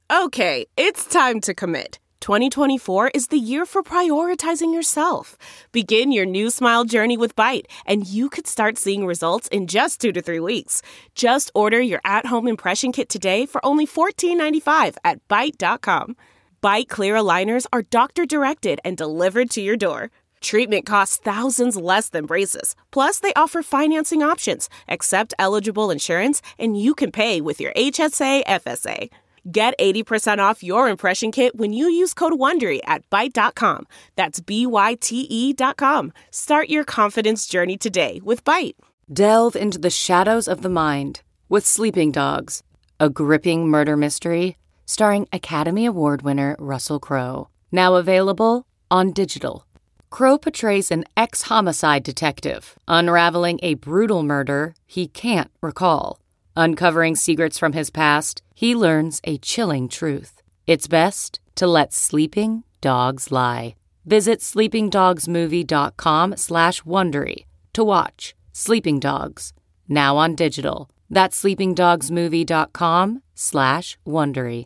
Okay, it's time to commit. 2024 is the year for prioritizing yourself. Begin your new smile journey with Byte, and you could start seeing results in just 2 to 3 weeks. Just order your at-home impression kit today for only $14.95 at Byte.com. Byte Clear aligners are doctor-directed and delivered to your door. Treatment costs thousands less than braces. Plus, they offer financing options, accept eligible insurance, and you can pay with your HSA, FSA. Get 80% off your impression kit when you use code WONDERY at Byte.com. That's BYTE.com. Start your confidence journey today with Byte. Delve into the shadows of the mind with Sleeping Dogs, a gripping murder mystery starring Academy Award winner Russell Crowe. Now available on digital. Crowe portrays an ex-homicide detective unraveling a brutal murder he can't recall. Uncovering secrets from his past, he learns a chilling truth. It's best to let sleeping dogs lie. Visit sleepingdogsmovie.com/Wondery to watch Sleeping Dogs, now on digital. That's sleepingdogsmovie.com/Wondery.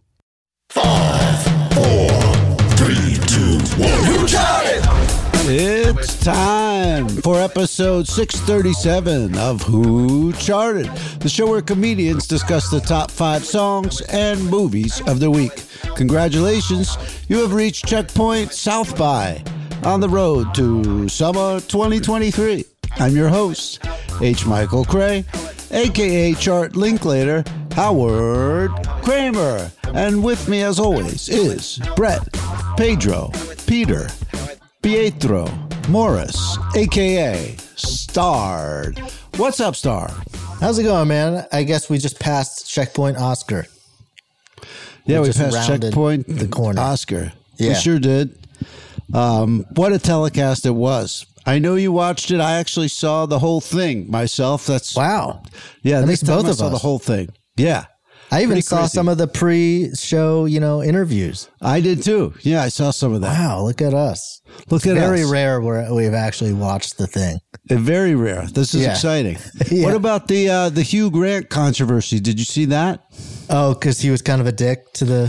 5, 4, 3, 2, 1. Who got it? It's time for episode 637 of Who Charted, the show where comedians discuss the top 5 songs and movies of the week. Congratulations, you have reached checkpoint South by on the road to summer 2023. I'm your host, H. Michael Cray, a.k.a. Chart Linklater, Howard Kramer. And with me, as always, is Brett, Pedro, Peter, Pietro Morris, a.k.a. Starred. What's up, Star? How's it going, man? I guess we just passed Checkpoint Oscar. Yeah, we passed Checkpoint the corner. Oscar. Yeah. We sure did. What a telecast it was. I know you watched it. I actually saw the whole thing myself. That's wow. Yeah, at least both of us saw the whole thing. Yeah. I even saw some of the pre-show, interviews. I did too. Yeah, I saw some of that. Wow, look at us. Look at us. Very rare where we've actually watched the thing. Very rare. This is exciting. Yeah. What about the Hugh Grant controversy? Did you see that? Oh, because he was kind of a dick to the...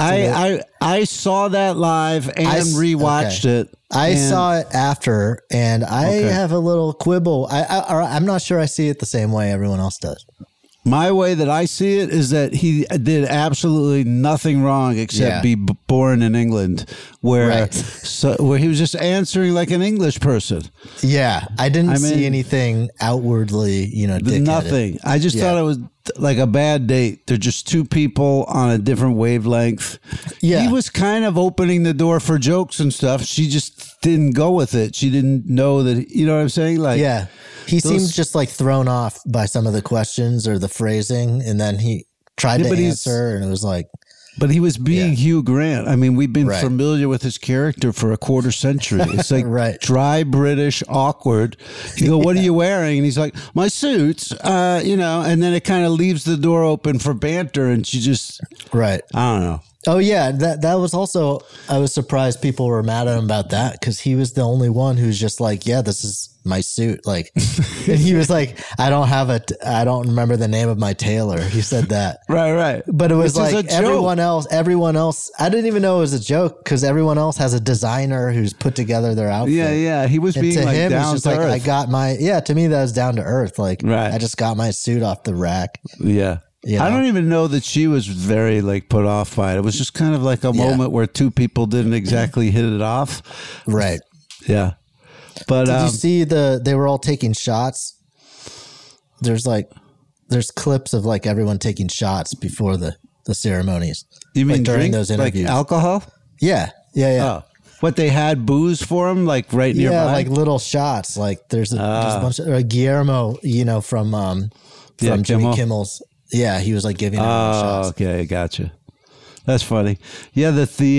I saw that live and rewatched it. I saw it after, and I have a little quibble. I'm not sure I see it the same way everyone else does. My way that I see it is that he did absolutely nothing wrong except be born in England, where he was just answering like an English person. Yeah, I didn't see anything outwardly, dick-headed. Nothing. I just thought it was like a bad date. They're just two people on a different wavelength. Yeah. He was kind of opening the door for jokes and stuff. She just didn't go with it. She didn't know that, you know what I'm saying? Like, yeah. He seemed just like thrown off by some of the questions or the phrasing, and then he tried to answer, and it was like... But he was being Hugh Grant. I mean, we've been familiar with his character for a quarter century. It's like dry British, awkward. You go, what are you wearing? And he's like, my suits, and then it kind of leaves the door open for banter, and she just... Right. I don't know. Oh, yeah. That was also... I was surprised people were mad at him about that, because he was the only one who's just like, yeah, this is my suit. Like, and he was like, I don't remember the name of my tailor. He said that. Right. But it was like everyone else, I didn't even know it was a joke, because everyone else has a designer who's put together their outfit. Yeah. He was being like him, down just to like, earth. I got to me, that was down to earth. Like, I just got my suit off the rack. Yeah. I don't even know that she was very put off by it. It was just kind of like a moment where two people didn't exactly hit it off. Right. Yeah. But did you see they were all taking shots? There's clips of everyone taking shots before the ceremonies. You mean during those interviews? Like alcohol? Yeah. Oh. What, they had booze for them right nearby? Yeah, like little shots. Like there's a bunch of Guillermo, from Jimmy Kimmel's. Yeah, he was giving everyone shots. Oh, okay, gotcha. That's funny. Yeah,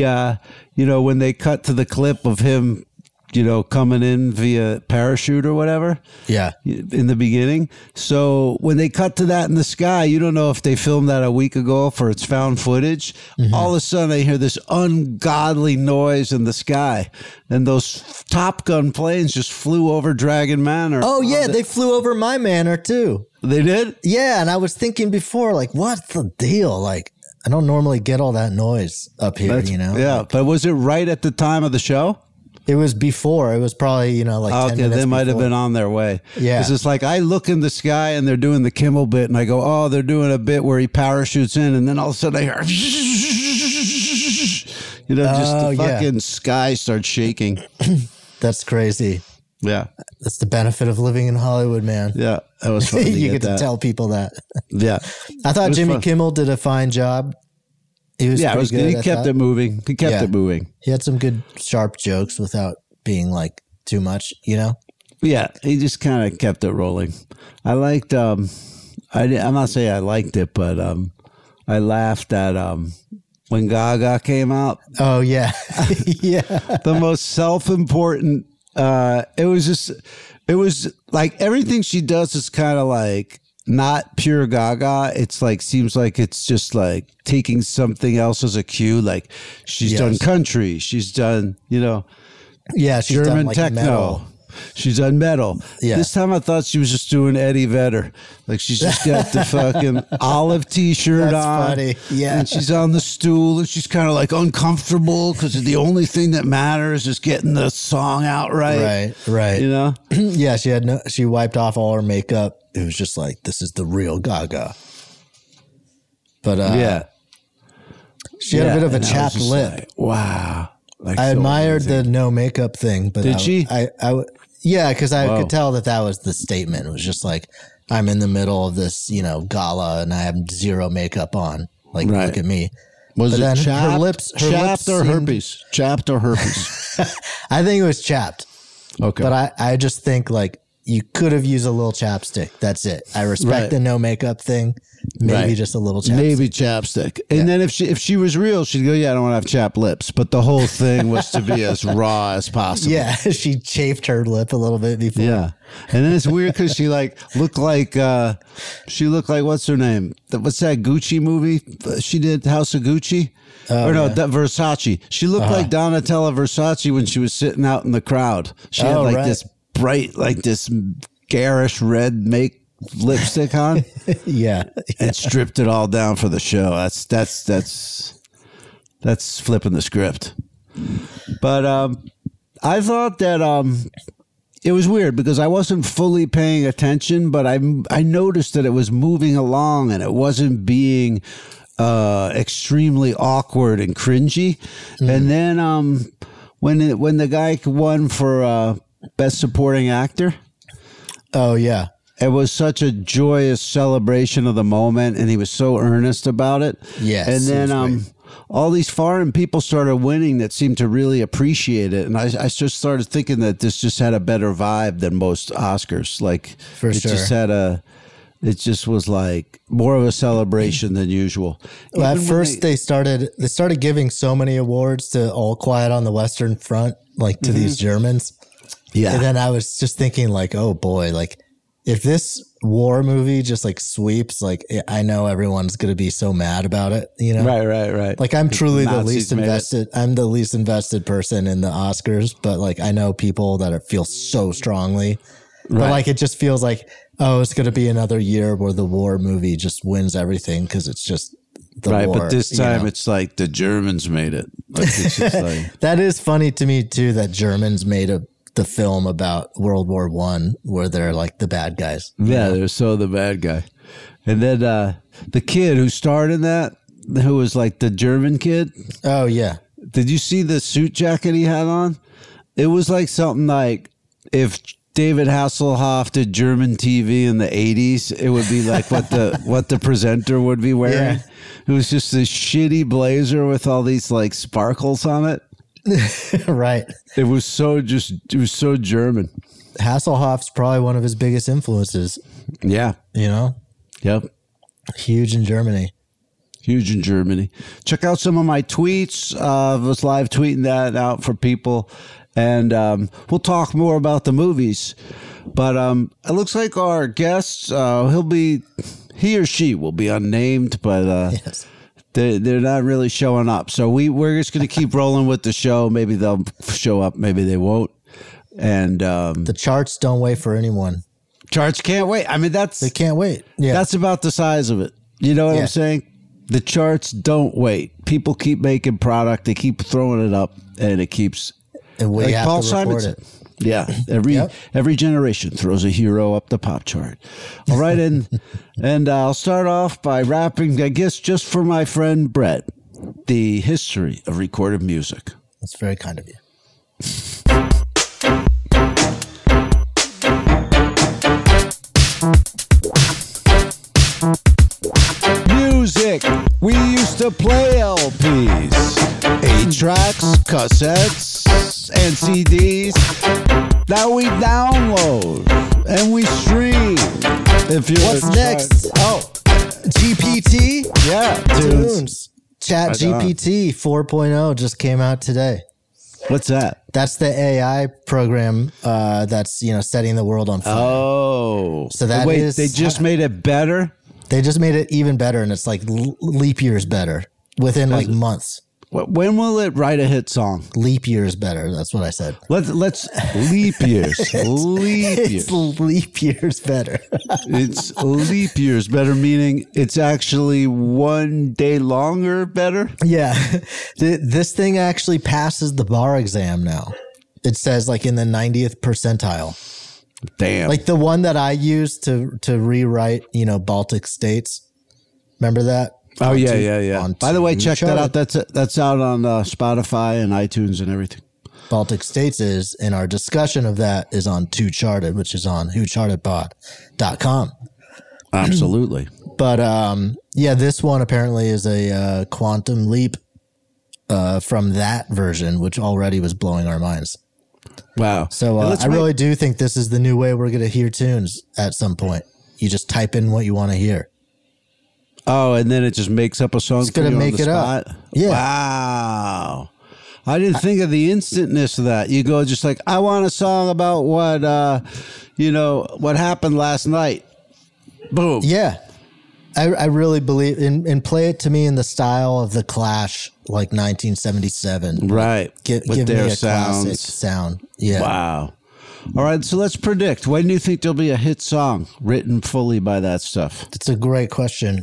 when they cut to the clip of him, coming in via parachute or whatever. Yeah. In the beginning. So when they cut to that in the sky, you don't know if they filmed that a week ago for its found footage. Mm-hmm. All of a sudden I hear this ungodly noise in the sky. And those Top Gun planes just flew over Dragon Manor. Oh, yeah. They flew over my manor too. They did? Yeah. And I was thinking before, what's the deal? I don't normally get all that noise up here, Yeah, but was it right at the time of the show? It was before. It was probably, like 10 minutes they might have before. been on their way. Yeah. Because it's like I look in the sky and they're doing the Kimmel bit and I go, oh, they're doing a bit where he parachutes in and then all of a sudden I hear, just the fucking sky starts shaking. That's crazy. Yeah. That's the benefit of living in Hollywood, man. Yeah. That was fun. You get to tell people that. Yeah. I thought Jimmy fun. Kimmel did a fine job. He was it was good. He kept it moving. He kept it moving. He had some good sharp jokes without being like too much, Yeah, he just kind of kept it rolling. I liked. I'm not saying I liked it, but I laughed at when Gaga came out. Oh yeah, yeah. The most self-important. It was like everything she does is kind of like not pure Gaga. It's like seems like it's just like taking something else as a cue. Like she's done country. She's done Yeah, she's German done, like, techno. metal. She's done metal. Yeah. This time I thought she was just doing Eddie Vedder. Like she's just got the fucking olive T-shirt That's on. funny. Yeah. And she's on the stool and she's kind of like uncomfortable because the only thing that matters is getting the song out right. Right. Yeah, she wiped off all her makeup. It was just like, this is the real Gaga. But she had a bit of a chapped lip. Like, wow. Like I so admired amazing. the no makeup thing, but Did she? Yeah, because I could tell that was the statement. It was just like, I'm in the middle of this, gala, and I have zero makeup on. Like, look at me. Was But it then chapped, her lips or seemed- herpes? Chapped or herpes? I think it was chapped. Okay. But I just think like you could have used a little chapstick. That's it. I respect the no makeup thing. Maybe just a little chapstick. Maybe chapstick. And then if she was real, she'd go, yeah, I don't want to have chapped lips. But the whole thing was to be as raw as possible. Yeah, she chafed her lip a little bit before. Yeah. And then it's weird because she looked like what's her name? What's that Gucci movie she did, House of Gucci? That Versace. She looked like Donatella Versace when she was sitting out in the crowd. She had this bright, like this garish red lipstick on. Yeah. And stripped it all down for the show. That's flipping the script. But I thought that it was weird because I wasn't fully paying attention, but I noticed that it was moving along and it wasn't being extremely awkward and cringy. And then when the guy won for Best Supporting Actor. Oh yeah. It was such a joyous celebration of the moment, and he was so earnest about it. Yes, and then all these foreign people started winning that seemed to really appreciate it, and I just started thinking that this just had a better vibe than most Oscars. Like it just was like more of a celebration than usual. Well, at first they started giving so many awards to All Quiet on the Western Front, like to these Germans. Yeah, and then I was just thinking like, oh boy, like. If this war movie just like sweeps, like I know everyone's going to be so mad about it, Right. Like I'm truly the least made invested. I'm the least invested person in the Oscars, but like I know people that feel so strongly. But like it just feels like, oh, it's going to be another year where the war movie just wins everything because it's just the war. But this time it's like the Germans made it. Like it's just like that is funny to me too. That Germans made the film about World War I where they're like the bad guys. Yeah, they're so the bad guy. And then the kid who starred in that, who was like the German kid. Oh, yeah. Did you see the suit jacket he had on? It was like something like if David Hasselhoff did German TV in the 80s, it would be like what the presenter would be wearing. Yeah. It was just this shitty blazer with all these like sparkles on it. Right. It was so German. Hasselhoff's probably one of his biggest influences. Yeah. Yep. Huge in Germany. Check out some of my tweets. I was live tweeting that out for people. And we'll talk more about the movies. But it looks like our guest, he or she will be unnamed, but yes. They're not really showing up. So we're just going to keep rolling with the show. Maybe they'll show up. Maybe they won't. And the charts don't wait for anyone. Charts can't wait. I mean, they can't wait. Yeah. That's about the size of it. You know what I'm saying? The charts don't wait. People keep making product. They keep throwing it up, and it keeps. And we like have Paul to report Simon. it. Yeah, Yep. every generation throws a hero up the pop chart. All right, and I'll start off by rapping, I guess, just for my friend Brett, the history of recorded music. That's very kind of you. Music. We used to play LPs, 8-tracks, cassettes, and CDs. Now we download and we stream. If you What's next? Oh, GPT? Yeah, Tunes. Chat GPT 4.0 just came out today. What's that? That's the AI program that's, setting the world on fire. Oh. So that wait, is- they just made it better? They just made it even better, and it's like leap years better within like months. When will it write a hit song? Leap years better. That's what I said. Let's leap years. Leap years. It's leap years better. It's leap years better, meaning it's actually 1 day longer better? Yeah. This thing actually passes the bar exam now. It says like in the 90th percentile. Damn. Like the one that I used to rewrite, Baltic states. Remember that? Oh, yeah. By the way, check that out. That's out on Spotify and iTunes and everything. Baltic States is, and our discussion of that is on 2 Charted, which is on whochartedpod.com. Absolutely. But this one apparently is a quantum leap from that version, which already was blowing our minds. Wow. So I really do think this is the new way we're going to hear tunes at some point. You just type in what you want to hear. Oh, and then it just makes up a song. It's going to make it up. Yeah. Wow. I didn't think of the instantness of that. You go just like, I want a song about what, what happened last night. Boom. Yeah. I really believe in play it to me in the style of The Clash, like 1977. Right. Give me a classic sound. Yeah. Wow. All right. So let's predict. When do you think there'll be a hit song written fully by that stuff? It's a great question.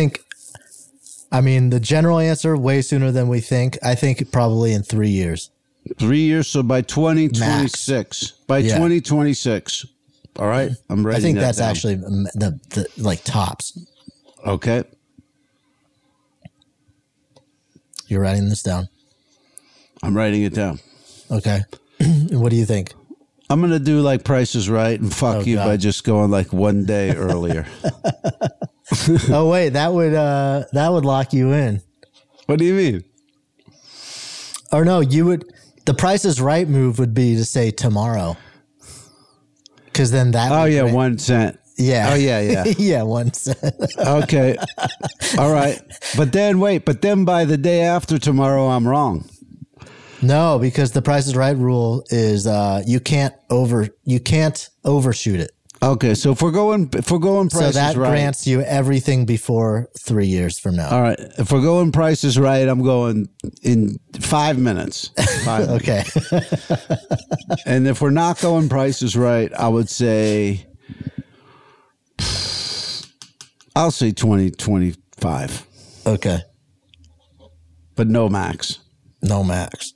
The general answer, way sooner than we think. I think probably in 3 years. 3 years. So by 2026. Max. By 2026. All right. I'm ready. I think that's actually the like tops. Okay. You're writing this down. I'm writing it down. Okay. What do you think? I'm going to do like Price is Right and fuck you by just going like 1 day earlier. Oh, wait, that would lock you in. What do you mean? Or no, the Price is Right move would be to say tomorrow. Because then that. Oh, yeah, 1 cent. Yeah. Oh, yeah. Yeah, 1 cent. Okay. All right. But then by the day after tomorrow, I'm wrong. No, because the Price is Right rule is you can't overshoot it. Okay, so if we're going Price is Right, so that grants you everything before 3 years from now. All right, if we're going Price is Right, I'm going in 5 minutes. Okay. And if we're not going Price is Right, I would say, I'll say 2025. Okay, but no max. No max.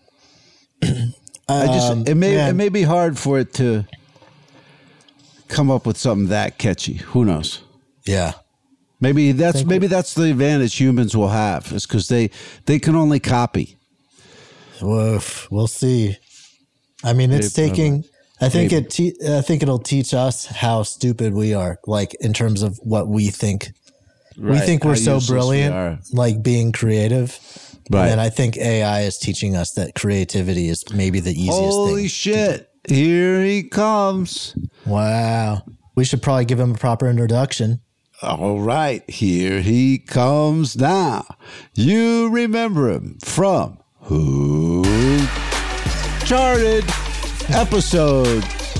It may be hard for it to come up with something that catchy. Who knows? Yeah. Maybe that's the advantage humans will have, is because they can only copy. Woof. We'll see. I mean, it's taking. I think it'll teach us how stupid we are, like in terms of what we think. Right. We think we're so brilliant, like being creative. Right. And I think AI is teaching us that creativity is maybe the easiest thing. Holy shit. Here he comes. Wow. We should probably give him a proper introduction. All right. Here he comes now. You remember him from Who Charted episode,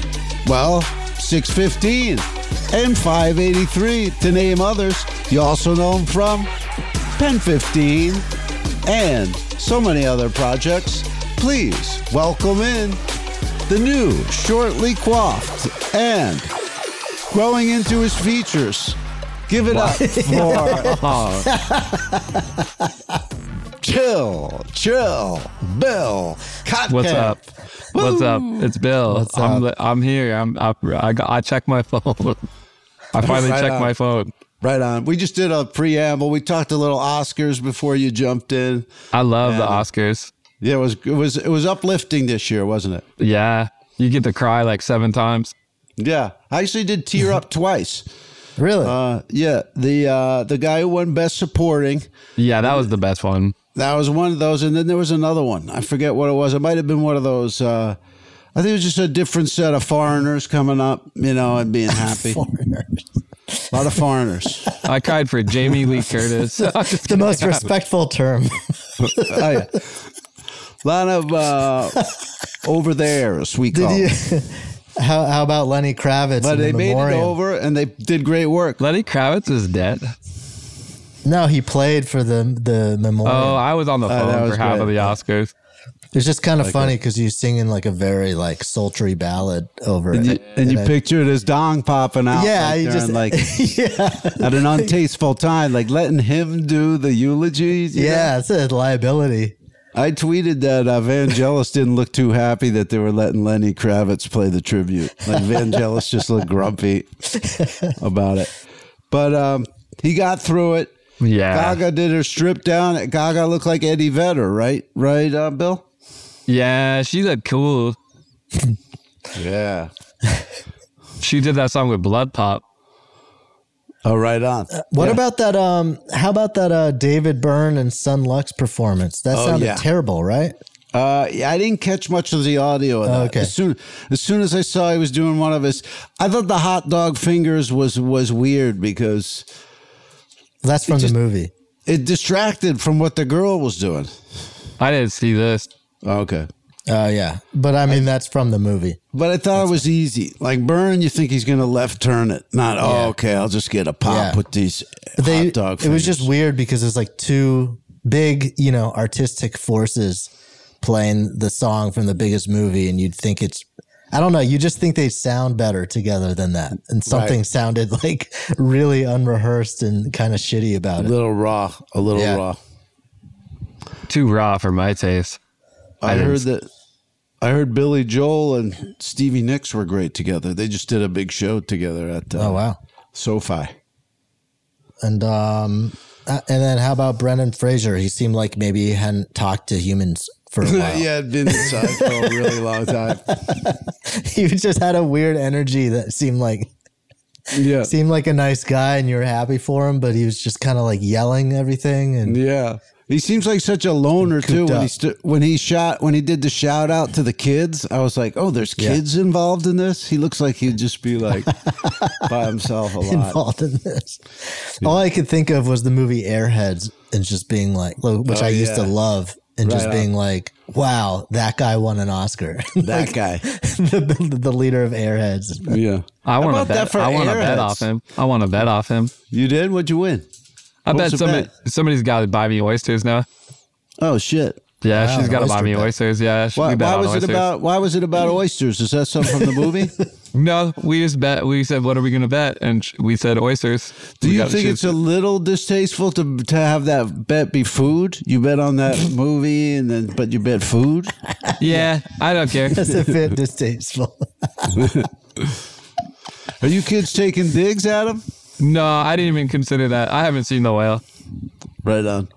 615 and 583 to name others. You also know him from Pen 15 and so many other projects. Please welcome in the new, shortly coiffed and growing into his features, Give it up for Chill, Bill. Cotton. What's up? What's up? It's Bill. What's up? I'm here. I checked my phone. I finally checked my phone. Right on. We just did a preamble. We talked a little Oscars before you jumped in. I love the Oscars. Yeah, it was uplifting this year, wasn't it? Yeah, you get to cry like 7 times. Yeah, I actually did tear up twice. Really? Yeah, the guy who won Best Supporting. Yeah, that was the best one. That was one of those, and then there was another one. I forget what it was. It might have been one of those. I think it was just a different set of foreigners coming up, and being happy. A lot of foreigners. I cried for Jamie Lee Curtis. It's the most respectful term. Oh, yeah. A lot of over there, we call it. How about Lenny Kravitz? But they made it Memoriam? over, and they did great work. Lenny Kravitz is dead. No, he played for the Memoriam. Oh, I was on the that phone was for half of great. the Oscars. It's just kind of funny because you're singing like a very like sultry ballad over it. And you picture it as dong popping out. Yeah, like, you just during, yeah, at an untasteful time, like letting him do the eulogies. you know? yeah, it's a liability. I tweeted that Vangelis didn't look too happy that they were letting Lenny Kravitz play the tribute. Like Vangelis just looked grumpy about it. But he got through it. Yeah. Gaga did her strip down. Gaga looked like Eddie Vedder, right? Right, Bill? Yeah, she looked cool. Yeah. She did that song with Blood Pop. Oh, right on. What about that? How about that David Byrne and Sun Lux performance? That sounded terrible, right? Yeah, I didn't catch much of the audio of that. Okay. As soon as I saw he was doing one of his, I thought the hot dog fingers was weird because That's from the movie. it distracted from what the girl was doing. I didn't see this. Okay. Yeah, but I mean that's from the movie. But I thought it was easy. Like Byrne, you think he's going to left turn it. Not, okay, I'll just get a pop Yeah. with these But hot dog it was fingers. just weird because it's like two big, artistic forces playing the song from the biggest movie, and you'd think I don't know, you just think they sound better together than that. And something sounded like really unrehearsed and kind of shitty about a it. little raw. Raw. Too raw for my taste. I heard Billy Joel and Stevie Nicks were great together. They just did a big show together at Oh, wow. SoFi. And then how about Brendan Fraser? He seemed like maybe he hadn't talked to humans for a while. Yeah, it'd been inside for a really long time. He just had a weird energy that seemed like a nice guy and you were happy for him, but he was just kind of like yelling everything. And Yeah. He seems like such a loner too. When he did the shout out to the kids, I was like, oh, there's kids involved in this. He looks like he'd just be like by himself a lot. involved in this. All I could think of was the movie Airheads and just being like, which I used to love, and just being like, wow, that guy won an Oscar. That guy. the leader of Airheads. Yeah. I want to about that bet. for I want to bet Airheads? off him. I want to bet off him. You did? What'd you win? I What bet was the somebody's got to buy me oysters now. Oh shit. Yeah, Wow, she's got to buy oyster me bet. oysters. Yeah, she Why can bet on was it oysters. about oysters? Is that something from the movie? No, we just bet. We said, what are we going to bet? And we said oysters. Do you think it's a little distasteful to have that bet be food? You bet on that movie but you bet food? Yeah, I don't care. That's a bit distasteful. Are you kids taking digs at him? No, I didn't even consider that. I haven't seen The Whale. Right on.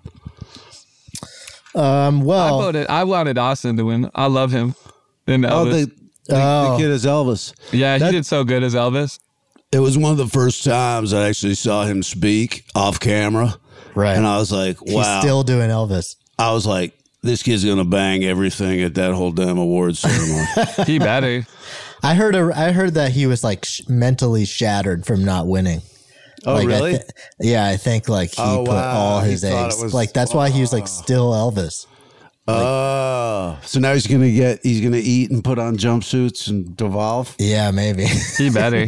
Well, I wanted Austin to win. I love him. And Oh, Elvis. the kid is Elvis. Yeah, he did so good as Elvis. It was one of the first times I actually saw him speak off camera. right. And I was like, wow. He's still doing Elvis. I was like, this kid's going to bang everything at that whole damn awards ceremony. He better. I heard that he was like mentally shattered from not winning. Oh, Like, really? I think like he put all He his thought eggs. it was- Like that's why he was like still Elvis. Oh. So now he's going to eat and put on jumpsuits and devolve? Yeah, maybe. He better.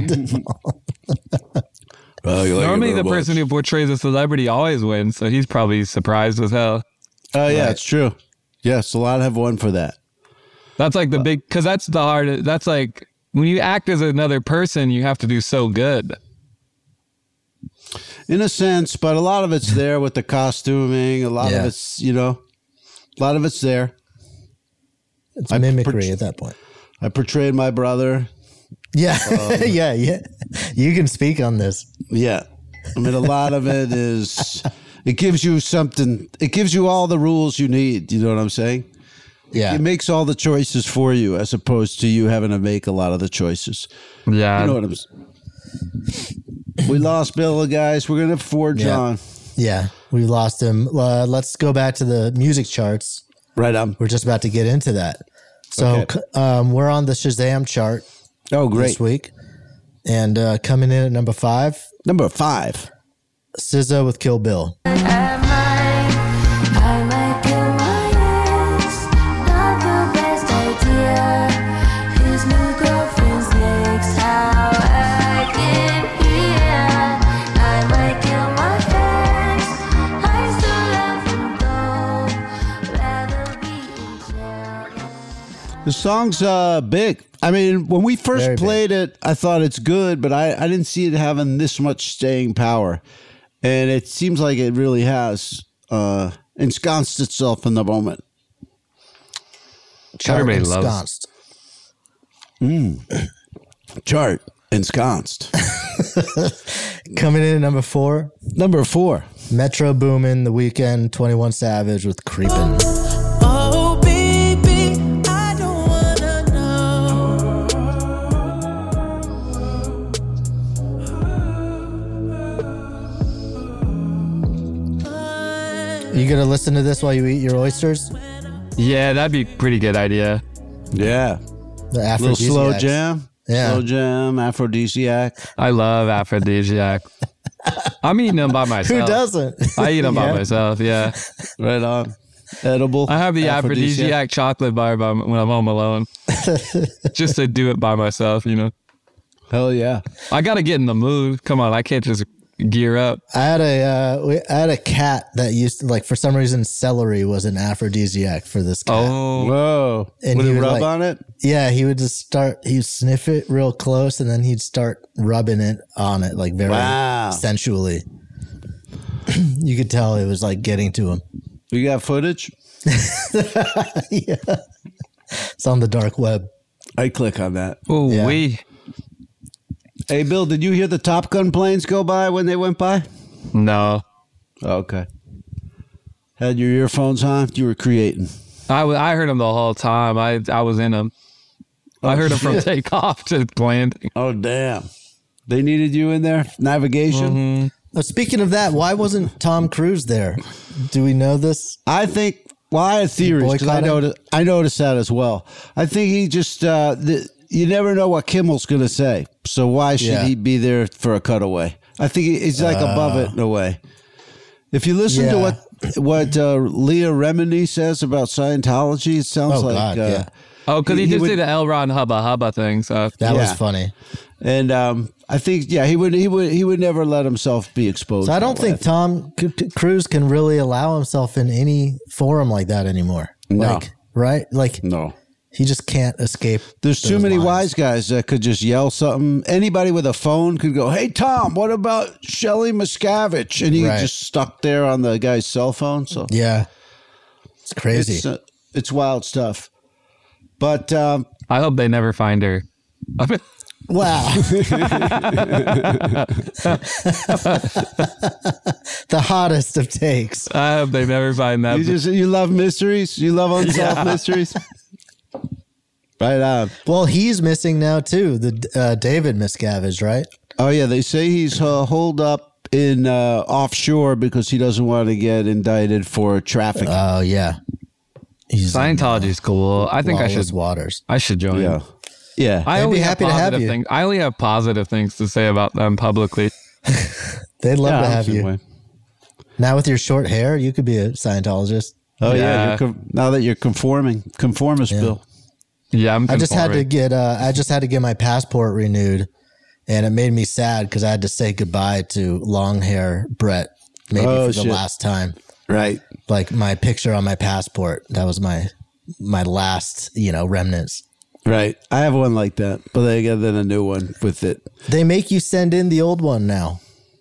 Normally, the Roblox. person who portrays a celebrity always wins, so he's probably surprised as hell. Oh, yeah, it's true. Yes, a lot have won for that. That's like the big, because that's the hard. That's like when you act as another person, you have to do so good. In a sense, but a lot of it's there with the costuming. A lot of it's, a lot of it's there. It's mimicry at that point. I portrayed my brother. Yeah. Yeah. You can speak on this. Yeah. I mean, a lot of it is, it gives you something, it gives you all the rules you need. You know what I'm saying? Yeah. It makes all the choices for you as opposed to you having to make a lot of the choices. Yeah. You know what I'm saying? We lost Bill, guys. We're going to forge on. Yeah. We lost him. Let's go back to the music charts. Right on. We're just about to get into that. So we're on the Shazam chart. Oh, great. This week. And coming in at number 5. Number 5. SZA with Kill Bill. I might kill my ex, not the best idea. His new girlfriend's next, how I get here. I might kill my ex, I still love him though, rather be in jail. The song's big. I mean, when we first played it, I thought it's good, but I didn't see it having this much staying power. And it seems like it really has ensconced itself in the moment. Everybody loves Chart ensconced. Coming in at number 4. Number 4. Metro Boomin, The Weeknd, 21 Savage with Creepin'. Oh, baby, I don't wanna know. You gonna listen to this while you eat your oysters? Yeah, that'd be a pretty good idea. Yeah. The Little slow aphrodisiacs. jam. Yeah. Slow jam, aphrodisiac. I love aphrodisiac. I'm eating them by myself. Who doesn't? I eat them by myself, yeah. Right on. Edible. I have the aphrodisiac chocolate bar when I'm home alone. Just to do it by myself, Hell yeah. I got to get in the mood. Come on, I can't just gear up. I had a cat that used to, like, for some reason celery was an aphrodisiac for this cat. Oh, Whoa. And would he it would, rub like- on it? Yeah, he would just he'd sniff it real close and then he'd start rubbing it on it like very Wow. sensually. You could tell it was like getting to him. You got footage? Yeah. It's on the dark web. I click on that. oh, Yeah. Hey, Bill, did you hear the Top Gun planes go by when they went by? No. Okay. Had your earphones on? You were creating. I heard them the whole time. I was in them. I heard them from takeoff to landing. Oh, damn. They needed you in there? Navigation? Speaking of that, why wasn't Tom Cruise there? Do we know this? I think, well, I had theories because boycotting? I noticed that as well. I think he just, you never know what Kimmel's going to say. So why should he be there for a cutaway? I think he's like above it in a way. If you listen to what Leah Remini says about Scientology, it sounds Oh, because he He just would- did the L. Ron Hubba Hubba thing. So That was Yeah. funny. And I think, he would never let himself be exposed. So I don't that way. think Tom Cruise can really allow himself in any forum like that anymore. No. Like, right? Like, No. he just can't escape. There's too those many lines. wise guys that could just yell something. Anybody with a phone could go, "Hey, Tom, what about Shelley Miscavige?" And he Right. just stuck there on the guy's cell phone. So Yeah. It's crazy. it's wild stuff. But I hope they never find her. Wow. The hottest of takes. I hope they never find that. you love mysteries. You love unsolved mysteries. Right on. Well, he's missing now too. The David Miscavige, right? Oh yeah, they say he's holed up in offshore because he doesn't want to get indicted for trafficking. Oh yeah. He's in, Scientology's cool. I think I lawless should. waters. I should join. yeah, yeah. I They'd only be have happy to have positive you. things. I only have positive things to say about them publicly. They'd love Yeah, to I'm have the same you. way. Now with your short hair, you could be a Scientologist. Oh yeah, Yeah. now that you're conformist, Bill. Yeah, I'm. I just had to conforming. get my passport renewed, and it made me sad because I had to say goodbye to long hair Brett maybe Oh, for the shit. last time. Right. Like my picture on my passport, that was my last, remnants. Right. I have one like that, but they got then a new one with it. They make you send in the old one now.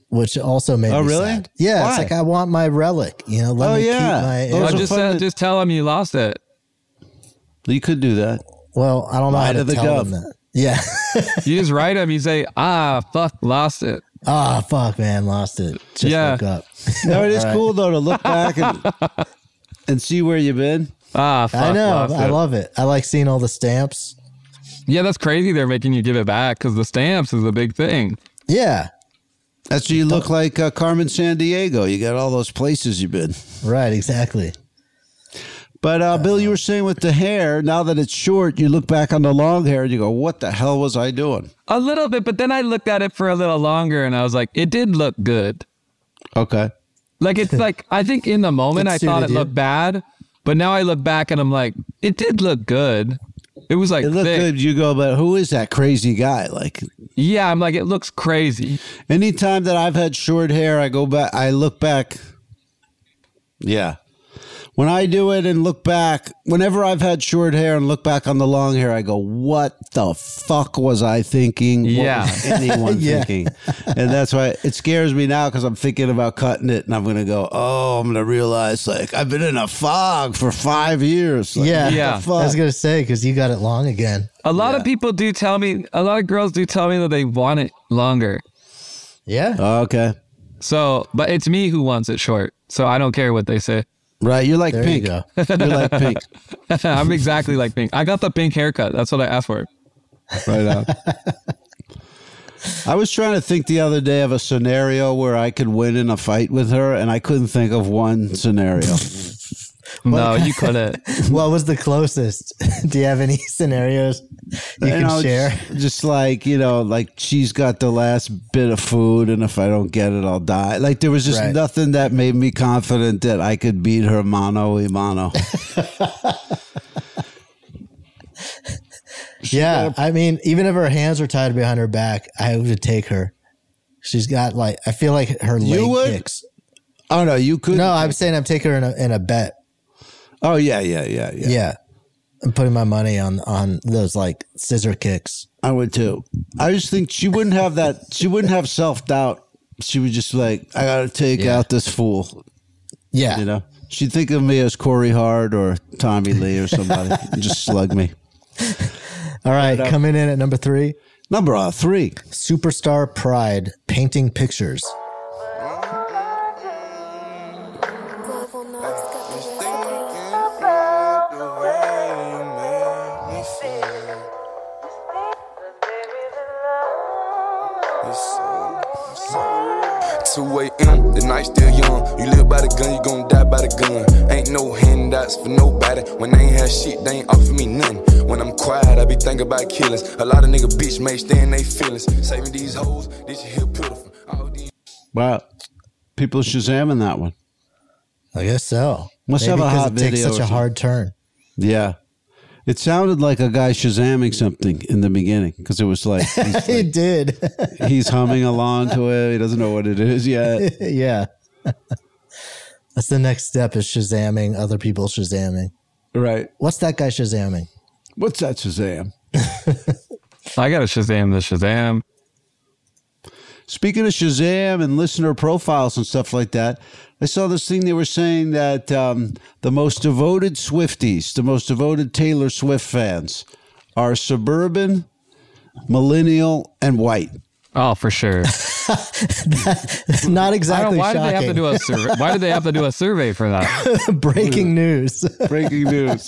which also made Oh, me really? sad. Yeah, Why? it's like I want my relic. You know, let Oh, me yeah. keep Those my. are just fun to- just tell him you lost it. You could do that. Well, I don't know Lie how to to the tell gov. them that. Yeah. You just write him. You say, fuck, lost it. Ah, fuck, man, lost it. Just Yeah. woke up. No, it is All right. cool though to look back and see where you've been. Fuck, I know. lost I it. love it. I like seeing all the stamps. Yeah, that's crazy. They're making you give it back because the stamps is a big thing. Yeah. That's you look like Carmen Sandiego. You got all those places you've been. Right. Exactly. But Bill, you were saying with the hair, now that it's short, you look back on the long hair and you go, what the hell was I doing? A little bit, but then I looked at it for a little longer and I was like, it did look good. Okay. Like, it's like, I think in the moment It I thought it suited you. looked bad, but now I look back and I'm like, it did look good. It was like It looked thick. good. You go, but who is that crazy guy? Like, Yeah, I'm like, it looks crazy. anytime that I've had short hair, I go back, I look back. Yeah. When I do it and look back, whenever I've had short hair and look back on the long hair, I go, what the fuck was I thinking? Yeah. What was anyone Yeah. thinking? And that's why it scares me now because I'm thinking about cutting it and I'm going to go, I'm going to realize like I've been in a fog for 5 years. Like, Yeah. what the Yeah. fuck? I was going to say, because you got it long again. A lot of people do tell me, a lot of girls do tell me that they want it longer. Yeah. Okay. So, but it's me who wants it short. So I don't care what they say. Right. You're like There Pink. you go. You're like Pink. I'm exactly like Pink. I got the pink haircut. That's what I asked for. Right on. I was trying to think the other day of a scenario where I could win in a fight with her, and I couldn't think of one scenario. No, you couldn't. What was the closest? Do you have any scenarios you can share? Just like, like she's got the last bit of food, and if I don't get it, I'll die. Like there was just Right. nothing that made me confident that I could beat her mano a mano. Yeah. I mean, even if her hands are tied behind her back, I would take her. She's got like, I feel like her You leg would? kicks. Oh no, you couldn't. No, I'm saying I'm taking her in a bet. Oh yeah. Yeah. I'm putting my money on those like scissor kicks. I would too. I just think she wouldn't have that. She wouldn't have self-doubt. She would just like, I got to take Yeah. out this fool. Yeah. She'd think of me as Corey Hart or Tommy Lee or somebody and just slug me. All right. Coming in at number 3, Number 3. Superstar Pride, painting pictures. A.M. The night still young. You live by the gun, you gon' die by the gun. Ain't no handouts for nobody. When they ain't have shit, they ain't offer me nothing. When I'm quiet, I be thinking about killings. A lot of nigga bitch may stay in they feelings. Saving these hoes, this shit here pitiful. All these Wow. People Shazamming that one. I guess so. Must Maybe have a because hot it takes video such or a hard turn. Yeah. It sounded like a guy Shazamming something in the beginning because it was like It did. he's humming along to it. He doesn't know what it is yet. Yeah. That's the next step is Shazamming other people Shazamming. Right. What's that guy Shazamming? What's that Shazam? I got to Shazam the Shazam. Speaking of Shazam and listener profiles and stuff like that, I saw this thing they were saying that the most devoted Swifties, the most devoted Taylor Swift fans are suburban, millennial, and white. Oh, for sure. Not exactly Why did they have to shocking. do a survey? Why did they have to do a survey for that? Breaking news. Breaking news.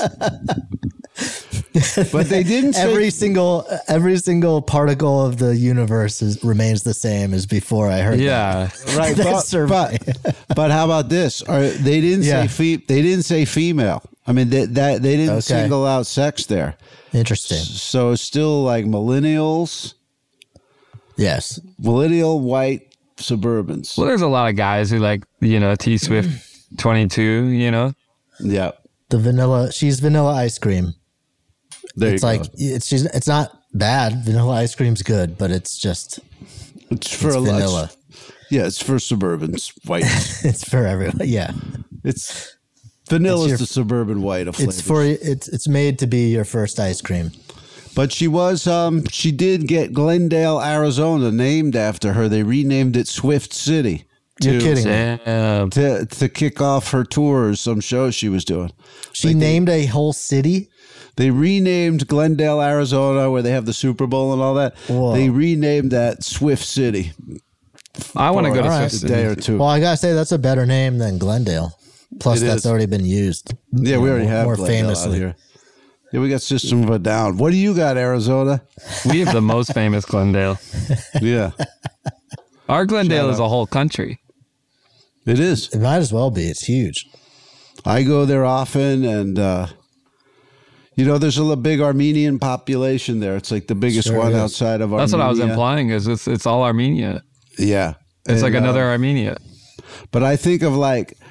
But they didn't say every single particle of the universe remains the same as before I heard Yeah. right. that But, survey. but how about this? They didn't Yeah. say they didn't say female. I mean they didn't Okay. single out sex there. Interesting. So it's still like millennials, Yes. millennial white suburbans. Well, there's a lot of guys who like, T Swift 22, Yeah. She's vanilla ice cream. There It's you like go. it's not bad. Vanilla ice cream's good, but it's just It's for it's a lot. vanilla. Yeah, it's for suburbans white. It's for everyone. Yeah. It's vanilla It's is your- the suburban white of flavors. It's made to be your first ice cream. But she was, she did get Glendale, Arizona named after her. They renamed it Swift City. You're kidding me. Damn. To kick off her tours, some shows she was doing. She named a whole city? They renamed Glendale, Arizona, where they have the Super Bowl and all that. Whoa. They renamed that Swift City. I want to go to Alright. Swift A day or City. two. Well, I got to say, that's a better name than Glendale. Plus, It that's is. already been used. Yeah, we already have more Glendale famously. out here. Yeah, we got System of a Down. What do you got, Arizona? We have the most famous Glendale. Yeah, Our Glendale is a whole country. it is. It might as well be. It's huge. I go there often, and there's a big Armenian population there. It's like the biggest Sure one is. outside of Armenia. That's what I was implying. Is it's all Armenia. Yeah, It's like And, another Armenia. But I think of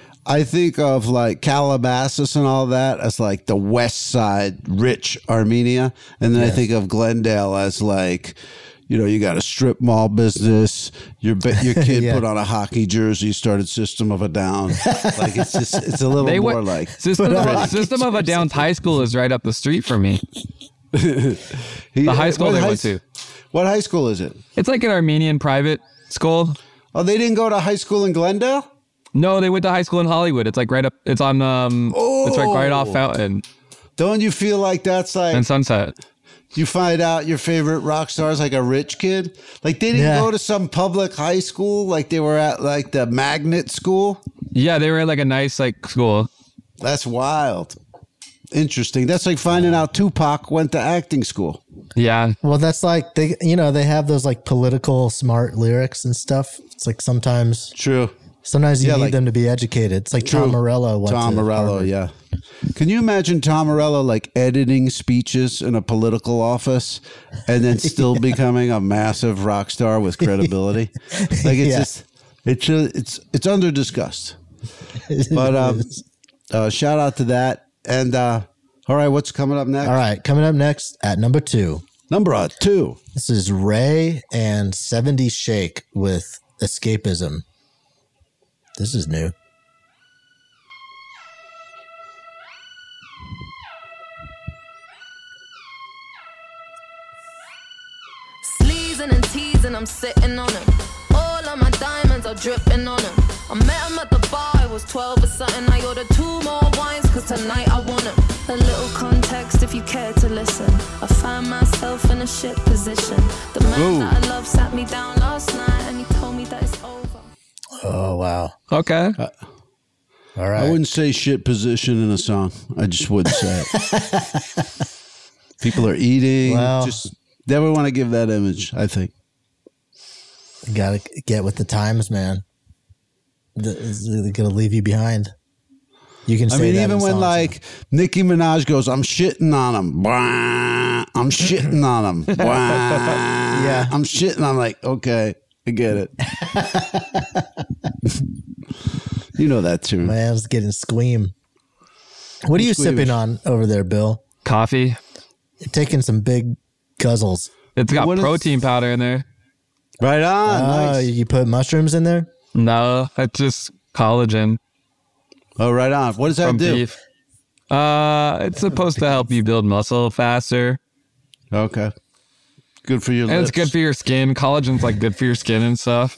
Calabasas and all that as like the west side, rich Armenia, and then I think of Glendale as like, you got a strip mall business. Your kid Yeah. put on a hockey jersey, started System of a Down. Like it's a little more like System of a Down's high school is right up the street from me. The high school they went to. What high school is it? It's like an Armenian private school. Oh, they didn't go to high school in Glendale? No, they went to high school in Hollywood. It's like right up. It's on. It's like right off Fountain Don't you feel like that's like and Sunset. you find out your favorite rock star is like a rich kid? Like they didn't Yeah. go to some public high school, like they were at like the magnet school? Yeah, they were at like a nice like school. That's wild. Interesting. That's like finding out Tupac went to acting school. Yeah, Well, that's like, they have those like political smart lyrics and stuff. It's like sometimes True. you Yeah, need like- them to be educated. It's like Tom Morello went Tom to Morello, Harvard. yeah. Can you imagine Tom Morello like editing speeches in a political office and then still becoming a massive rock star with credibility? Like it's Yeah. just it's under discussed. But shout out to that. And all right, what's coming up next? All right, coming up next at number 2. Number 2. This is Ray and 70 Shake with Escapism. This is new. Sleazing and teasing, I'm sitting on him. All of my diamonds are dripping on him. I met him at the bar, I was 12 or something. I ordered 2 more wines, cause tonight I want him. A little context if you care to listen. I find myself in a shit position. The man that I love sat me down last night and he told me that it's over. Oh, wow. okay. All right. I wouldn't say shit position in a song. I just wouldn't say it. People are eating. Well- Just never want to give that image, I think. You gotta get with the times, man. They're gonna leave you behind. You can say I mean, that even in when songs, like Nicki Minaj goes, I'm shitting on him. I'm shitting on him. Yeah. I'm shitting. I'm like, okay, I get it. You know that too. man's getting squeam. What are you Squeamish. sipping on over there, Bill? Coffee. You're taking some big guzzles. It's got What is- protein powder in there. Right on. Nice. You put mushrooms in there? No, it's just collagen Oh, right on. What does that from do? beef. It's supposed to help you build muscle faster, Okay. Good for your and lips. it's good for your skin. Collagen's like good for your skin and stuff.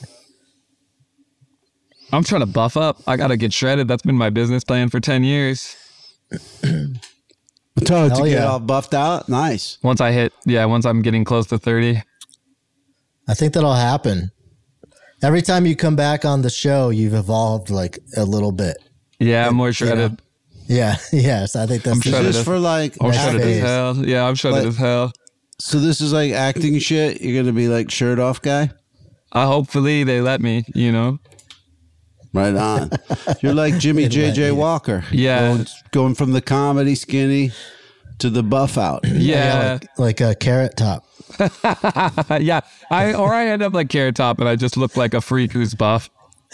I'm trying to buff up. I gotta get shredded. That's been my business plan for 10 years. to Hell get yeah. all buffed out. Nice. Once I'm getting close to 30. I think that'll happen. Every time you come back on the show, you've evolved like a little bit. Yeah, I'm more shredded. Yeah. Yes. I think that's I'm Is shredded. this for like I'm Nice shredded phase. as hell. Yeah, I'm shredded Like- as hell. so this is like acting shit? You're gonna be like shirt off guy? Hopefully they let me, you know. Right on. You're like Jimmy J.J. Walker. Yeah. Going from the comedy skinny to the buff out. Yeah. like a carrot top. Yeah. I end up like Carrot Top and I just look like a freak who's buff.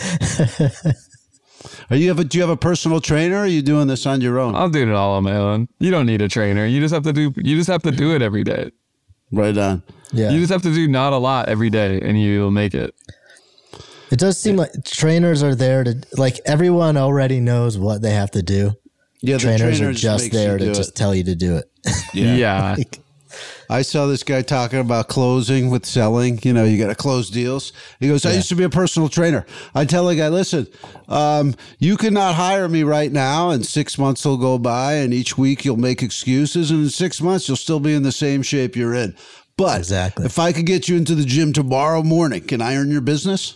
Do you have a personal trainer or are you doing this on your own? I'm doing it all on my own. You don't need a trainer. You just have to do it every day. Right on. Yeah. You just have to do not a lot every day and you'll make it. It does seem like trainers are there to, like, everyone already knows what they have to do. Yeah, the Trainers trainer are just makes there you to do just it. tell you to do it. Yeah. I saw this guy talking about closing with selling. You know, you got to close deals. He goes, I used to be a personal trainer. I tell the guy, listen, you cannot hire me right now, and 6 months will go by, and each week you'll make excuses, and in 6 months you'll still be in the same shape you're in. But if I could get you into the gym tomorrow morning, can I earn your business?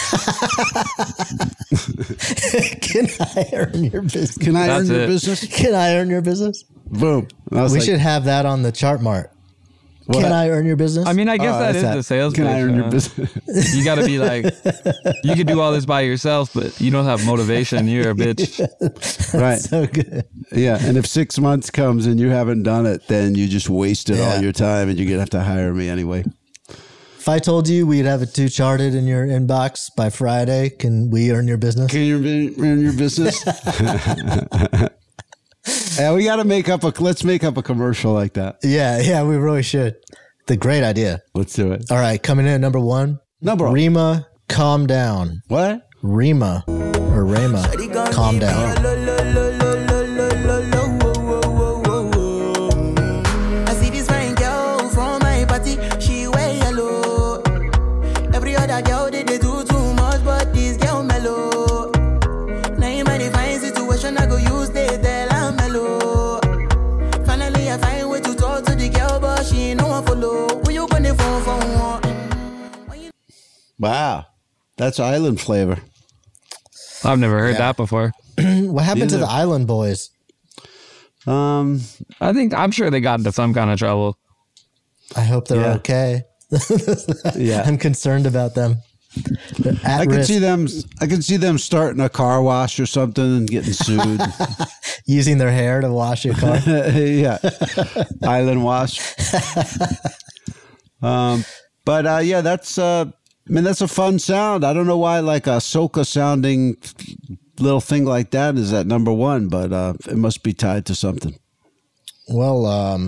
Can I earn your business? Can I earn your business? Can I earn your business? Boom. We should have that on the chart mart. What? Can I earn your business? I mean, I guess that is the sales pitch. Can I earn your business? You got to be like, you can do all this by yourself, but you don't have motivation. You're a bitch. Right. So good. Yeah. And if 6 months comes and you haven't done it, then you just wasted all your time and you're going to have to hire me anyway. If I told you we'd have it 2 charted in your inbox by Friday, can we earn your business? Can you earn your business? Yeah, we got to let's make up a commercial like that. Yeah, we really should. The great idea. Let's do it. All right, coming in at number 1. Rima, Calm Down. What? Rima, Calm Down. I see this fine girl from my party, she wear yellow. Every other girl they do too much, but this girl mellow. Now in my fine situation, I go use they tell I'm mellow. Finally I find way to talk to the girl, but she no one follow. Who you gonna phone for? Wow, that's island flavor. I've never heard that before. What happened to the Island Boys? I'm sure they got into some kind of trouble. I hope they're okay. Yeah, I'm concerned about them. I can see them starting a car wash or something and getting sued. Using their hair to wash your car. Yeah, island wash. But yeah, that's that's a fun sound. I don't know why like a soca sounding little thing like that is at number 1, but it must be tied to something. Well,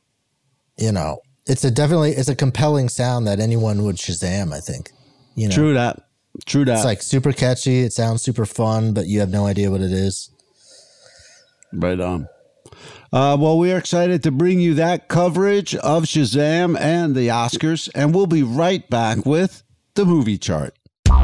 it's a compelling sound that anyone would Shazam, I think. You know, True that. It's like super catchy. It sounds super fun, but you have no idea what it is. Right on. Well, we are excited to bring you that coverage of Shazam and the Oscars, and we'll be right back with the movie chart.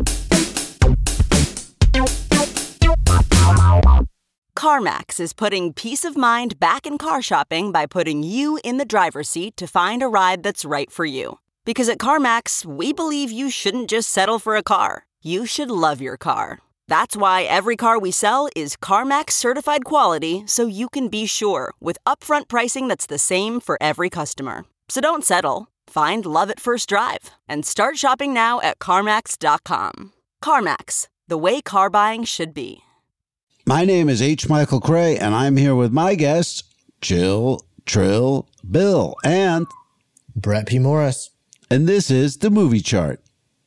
CarMax is putting peace of mind back in car shopping by putting you in the driver's seat to find a ride that's right for you. Because at CarMax, we believe you shouldn't just settle for a car. You should love your car. That's why every car we sell is CarMax certified quality, so you can be sure with upfront pricing that's the same for every customer. So don't settle. Find love at first drive and start shopping now at CarMax.com. CarMax, the way car buying should be. My name is H. Michael Cray, and I'm here with my guests, Jill, Trill, Bill, and Brett P. Morris. And this is the movie chart.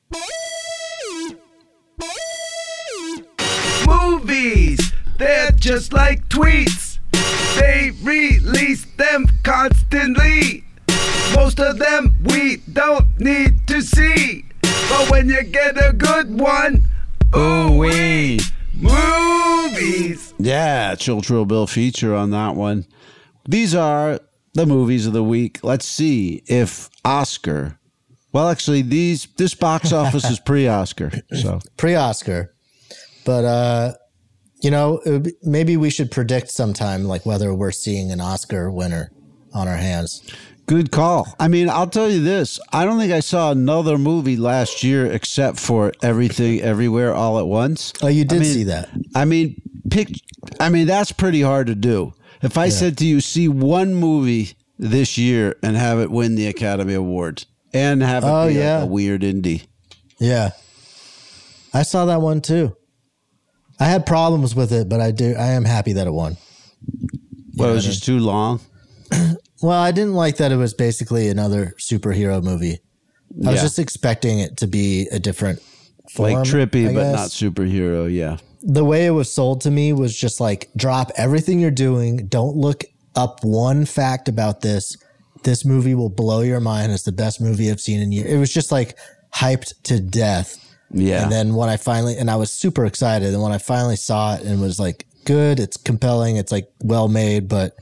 Movies, they're just like tweets. They release them constantly. Most of them we don't need to see. But when you get a good one, ooh-wee. Movies. Yeah, Chill Trill Bill feature on that one. These are the movies of the week. Let's see if Oscar. Well, actually, this box office is pre-Oscar. So pre-Oscar. But, maybe we should predict sometime, like whether we're seeing an Oscar winner on our hands. Good call. I mean, I'll tell you this. I don't think I saw another movie last year except for Everything, Everywhere, All at Once. Oh, you did see that? I mean, that's pretty hard to do. If I said to you, see one movie this year and have it win the Academy Award and have it be like a weird indie. Yeah. I saw that one too. I had problems with it, but I am happy that it won. Well, it was just too long. Well, I didn't like that it was basically another superhero movie. I was just expecting it to be a different form, like trippy, but not superhero. Yeah. The way it was sold to me was just like, drop everything you're doing. Don't look up one fact about this. This movie will blow your mind. It's the best movie I've seen in years. It was just like hyped to death. Yeah. And then when I was super excited. And when I finally saw it and was like, good, it's compelling. It's like well made, but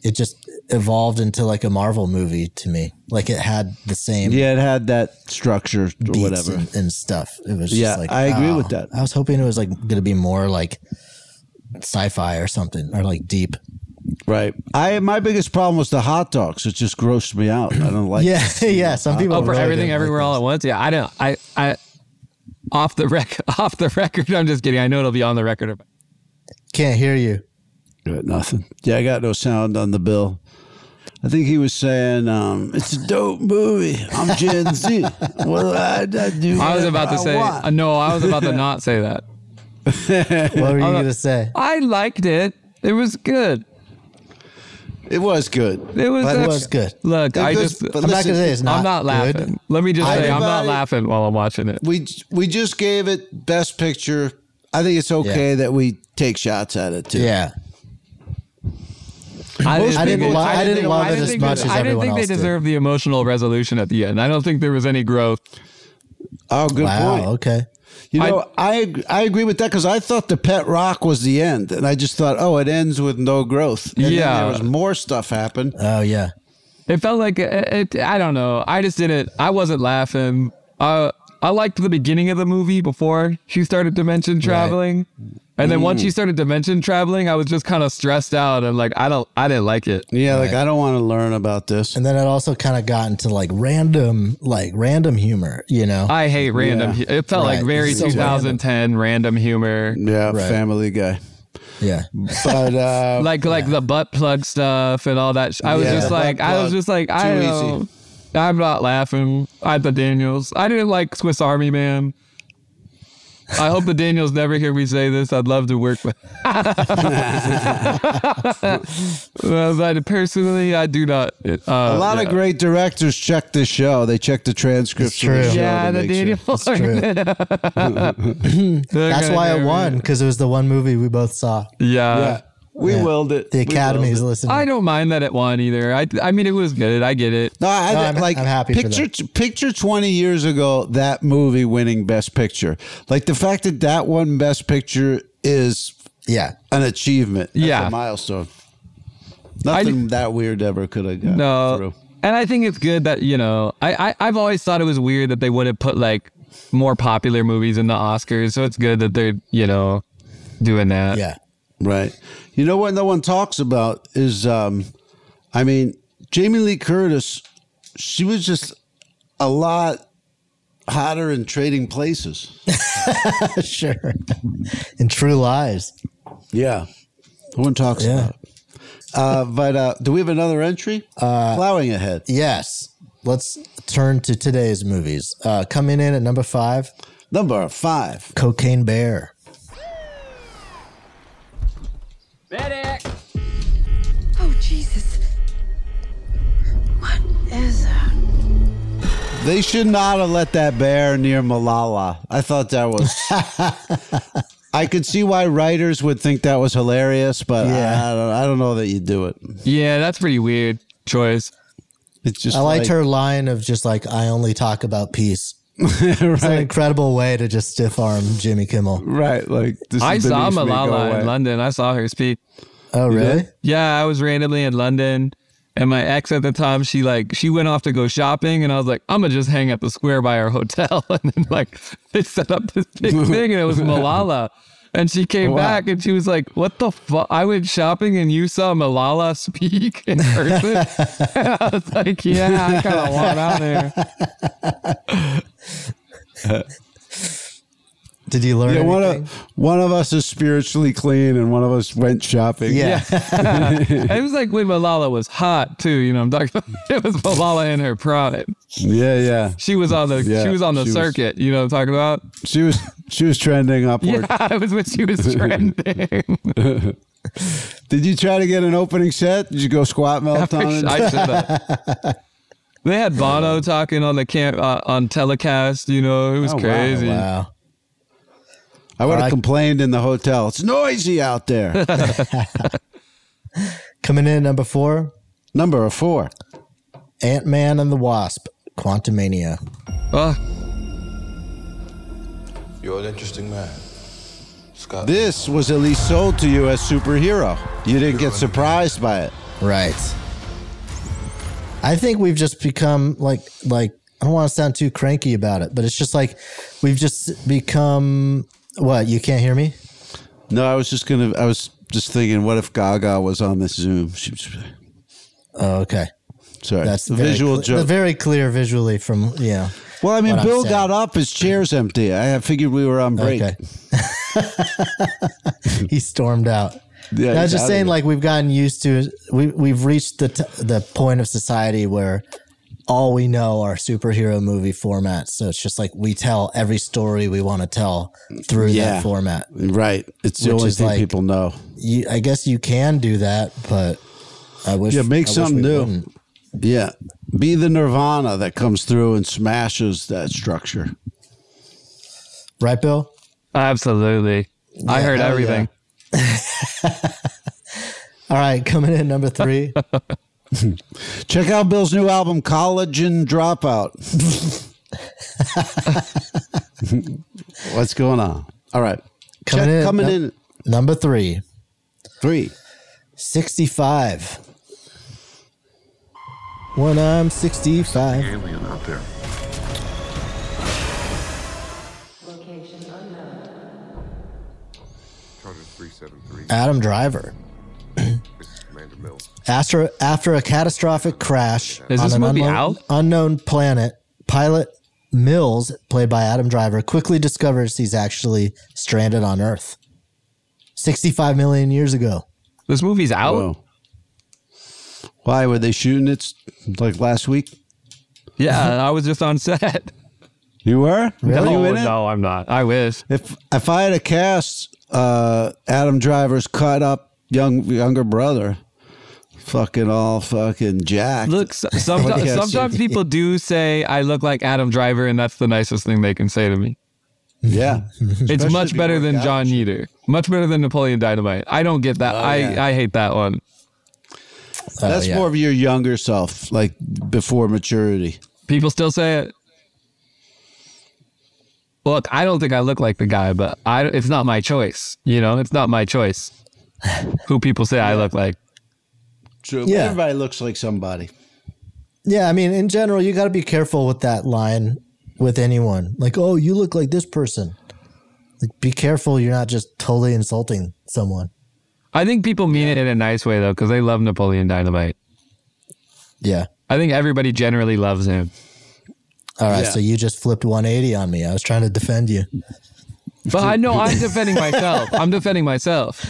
it just evolved into like a Marvel movie to me. Like it had the same Yeah, it had that structure or beats whatever. and stuff. It was Yeah, just like, I agree with that. I was hoping it was like going to be more like sci-fi or something, or like deep. Right. My biggest problem was the hot dogs. It just grossed me out. I don't like Yeah, yeah. Some people for really everything, didn't everywhere, like all at once. Yeah, I don't. I off the record. I'm just kidding. I know it'll be on the record. Can't hear you. Got nothing. Yeah, I got no sound on the bill. I think he was saying, it's a dope movie. I'm Gen Z. Well, I do. I was about to say no. I was about to not say that. What were you going to say? I liked it. It was good. It was good. It was good. Look, I'm not going to say it's not I'm not laughing. good. Let me just say, I'm not Everybody- laughing while I'm watching it. We just gave it Best Picture. I think it's okay that we take shots at it too. Yeah. I didn't love it as much as I didn't everyone think they else did. deserved the emotional resolution at the end. I don't think there was any growth. Oh, good Wow. point. Okay. You know, I agree with that because I thought the pet rock was the end, and I just thought, oh, it ends with no growth. And then there was more stuff happen. Oh yeah. It felt like I don't know. I just didn't. I wasn't laughing. I liked the beginning of the movie before she started dimension traveling, and then once she started dimension traveling, I was just kind of stressed out and like I didn't like it. Yeah, like I don't want to learn about this. And then it also kind of got into like random humor, you know? I hate random. Yeah. It felt like very So 2010 random humor. Yeah, Right. Family Guy. Yeah. But like the butt plug stuff and all that. I was Yeah, just the like, butt I was plug. just like, Too I easy. don't know. I'm not laughing at the Daniels. I didn't like Swiss Army Man. I hope the Daniels never hear me say this. I'd love to work with. But personally, I do not. a lot of great directors check this show. They check the transcripts. It's true. Of the show Yeah, to the make Daniels. sure. That's why it won, because it was the one movie we both saw. Yeah. We Yeah. willed it. The We Academy's willed it. listening. I don't mind that it won either. I mean, it was good. I get it. No, I'm happy for picture 20 years ago, that movie winning Best Picture. Like the fact that won Best Picture is Yeah. an achievement. That's Yeah. a milestone. Nothing that weird ever could have got No. through. And I think it's good that, I've always thought it was weird that they wouldn't put like more popular movies in the Oscars. So it's good that they're, doing that. Yeah. Right. You know what no one talks about is, Jamie Lee Curtis, she was just a lot hotter in Trading Places. Sure. In True Lies. Yeah. No one talks about it. But do we have another entry? Plowing ahead. Yes. Let's turn to today's movies. Coming in at number 5. Number 5. Cocaine Bear. Oh, Jesus. What is that? They should not have let that bear near Malala. I thought that was... I could see why writers would think that was hilarious, but I don't know that you do it. Yeah, that's pretty weird choice. It's just I liked her line of just like, I only talk about peace. It's an incredible way to just stiff arm Jimmy Kimmel. Right. Like this I is saw beneath me, go Malala away. in London. I saw her speak. Oh, really? Yeah, I was randomly in London, and my ex at the time, she went off to go shopping, and I was like, I'm gonna just hang at the square by our hotel, and then they set up this big thing, and it was Malala, and she came back, and she was like, what the fuck? I went shopping, and you saw Malala speak in person? And I was like, yeah, I kind of want out there. Did you learn anything? One of us is spiritually clean and one of us went shopping. Yeah. It was like when Malala was hot too, I'm talking about, it was Malala in her prime. Yeah. She was on the she was- circuit, you know what I'm talking about? She was trending upward. Yeah, it was when she was trending. Did you try to get an opening set? Did you go squat melatonin? I should have. They had Bono talking on the on telecast, it was crazy. Wow. I would have complained in the hotel. It's noisy out there. Coming in at number 4. Number 4. Ant-Man and the Wasp. Quantumania. You're an interesting man, Scott. This was at least sold to you as superhero. You didn't get surprised by it. Right. I think we've just become like I don't want to sound too cranky about it, but it's just like we've just become what? You can't hear me? No, I was just thinking, what if Gaga was on this Zoom? Oh, okay. Sorry. That's the visual joke. Very clear visually from, Well, I mean, what Bill I'm got up, his chair's empty. I figured we were on break. Okay. He stormed out. Yeah, I was just saying, like, we've gotten used to, we've reached the point of society where all we know are superhero movie formats. So it's just like we tell every story we want to tell through that format. Right. It's the only thing people know. I guess you can do that, but I wish. Yeah, make something new. Wouldn't. Yeah. Be the Nirvana that comes through and smashes that structure. Right, Bill? Absolutely. I heard everything. All right, coming in number 3. Check out Bill's new album, Collagen Dropout. What's going on? All right. Coming in. Number 3. 65. When I'm 65. Alien out there. Location unknown. Charter 373. Adam Driver. This is Commander Mills. After a catastrophic crash Is on this an movie out? unknown planet, pilot Mills, played by Adam Driver, quickly discovers he's actually stranded on Earth. 65 million years ago. This movie's out? Whoa. Why were they shooting it like last week? Yeah, I was just on set. You were? Really? Were you in it? No, I'm not. I wish. If I had a cast, Adam Driver's cut up younger brother, fucking jacked. Look, sometimes people do say I look like Adam Driver, and that's the nicest thing they can say to me. Yeah. It's much better than John Nieder. Much better than Napoleon Dynamite. I don't get that. I hate that one. That's more of your younger self, like before maturity. People still say it. Look, I don't think I look like the guy, but it's not my choice. It's not my choice who people say I look like. True. Yeah. Everybody looks like somebody. Yeah, I mean, in general, you got to be careful with that line with anyone. Like, oh, you look like this person. Like, be careful you're not just totally insulting someone. I think people mean it in a nice way, though, because they love Napoleon Dynamite. Yeah. I think everybody generally loves him. All right, so you just flipped 180 on me. I was trying to defend you. But I know I'm defending myself. I'm defending myself.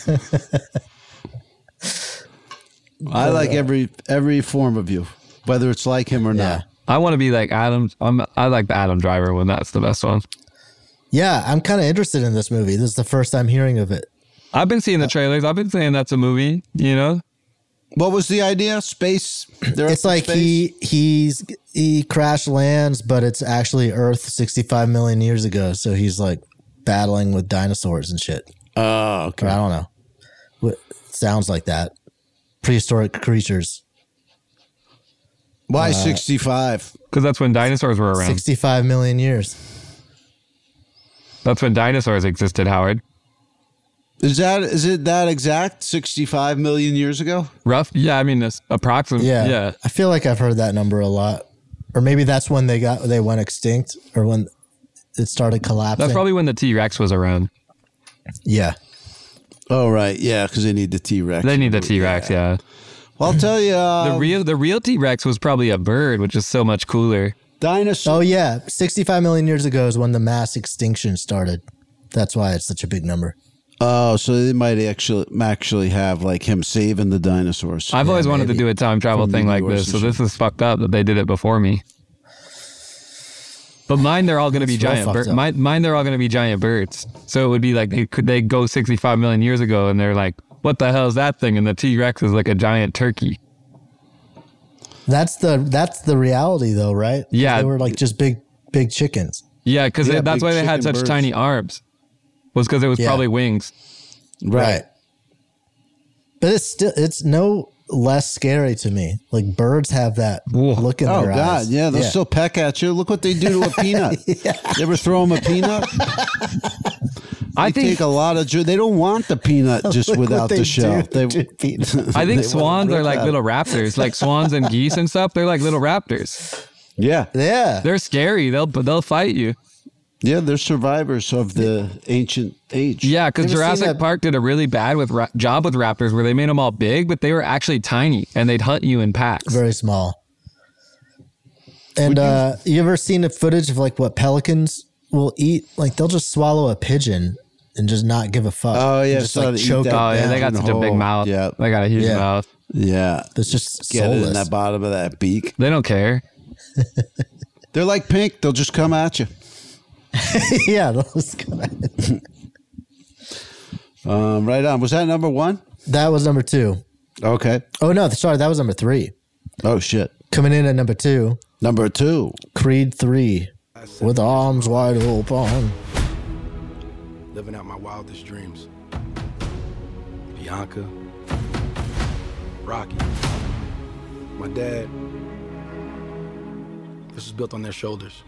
I like every form of you, whether it's like him or not. I want to be like Adam. I like the Adam Driver one. That's the best one. Yeah, I'm kind of interested in this movie. This is the first time hearing of it. I've been seeing the trailers. I've been saying that's a movie, What was the idea? Space? It's like space? he crash lands, but it's actually Earth 65 million years ago. So he's like battling with dinosaurs and shit. Oh, okay. Or I don't know. What sounds like that. Prehistoric creatures. Why 65? Because that's when dinosaurs were around. 65 million years. That's when dinosaurs existed, Howard. Is it that exact? 65 million years ago? Rough? Yeah, I mean, it's approximately. Yeah. I feel like I've heard that number a lot. Or maybe that's when they went extinct or when it started collapsing. That's probably when the T-Rex was around. Yeah. Oh, right. Yeah, because they need the T-Rex. They need the T-Rex, yeah. Well, I'll tell you. The real T-Rex was probably a bird, which is so much cooler. Dinosaur. Oh, yeah. 65 million years ago is when the mass extinction started. That's why it's such a big number. Oh, so they might actually have like him saving the dinosaurs. I've always wanted to do a time travel thing like this, so this is fucked up that they did it before me. But mine, they're all going to be giant birds. Mine, they're all going to be giant birds. So it would be like they go 65 million years ago, and they're like, "What the hell is that thing?" And the T-Rex is like a giant turkey. That's the reality, though, right? Yeah, they were like just big chickens. Yeah, because that's why they had such tiny arms. Was because it was probably wings. Right. But it's no less scary to me. Like birds have that look in their eyes. Oh God, yeah, they'll still peck at you. Look what they do to a peanut. You ever throw them a peanut? I think take a lot of. They don't want the peanut just Look what without they the shell. do to peanut. I think They swans wanna are like rip little out. raptors, like swans and geese and stuff. They're like little raptors. Yeah, Yeah. They're scary. They'll fight you. yeah, they're survivors of the ancient age. Yeah, because You ever seen Jurassic that- Park did a really bad job with raptors, where they made them all big, but they were actually tiny, and they'd hunt you in packs. Very small. And you ever seen the footage of like what pelicans will eat? Like they'll just swallow a pigeon and just not give a fuck. Oh, yeah, And just so like they eat choke that it Oh yeah, they down. got such a big whole- mouth. yeah. They got a huge Yeah. mouth. Yeah, It's just get it in soulless. that bottom of that beak. They don't care. They're like pink. They'll just come at you. Yeah, those guys. Right on. Was that number one? That was number 2. Okay. Oh no, sorry, that was number 3. Oh shit. Coming in at number 2, Number 2. Creed 3, with arms wide open. Living out my wildest dreams. Bianca, Rocky, my dad. This was built on their shoulders.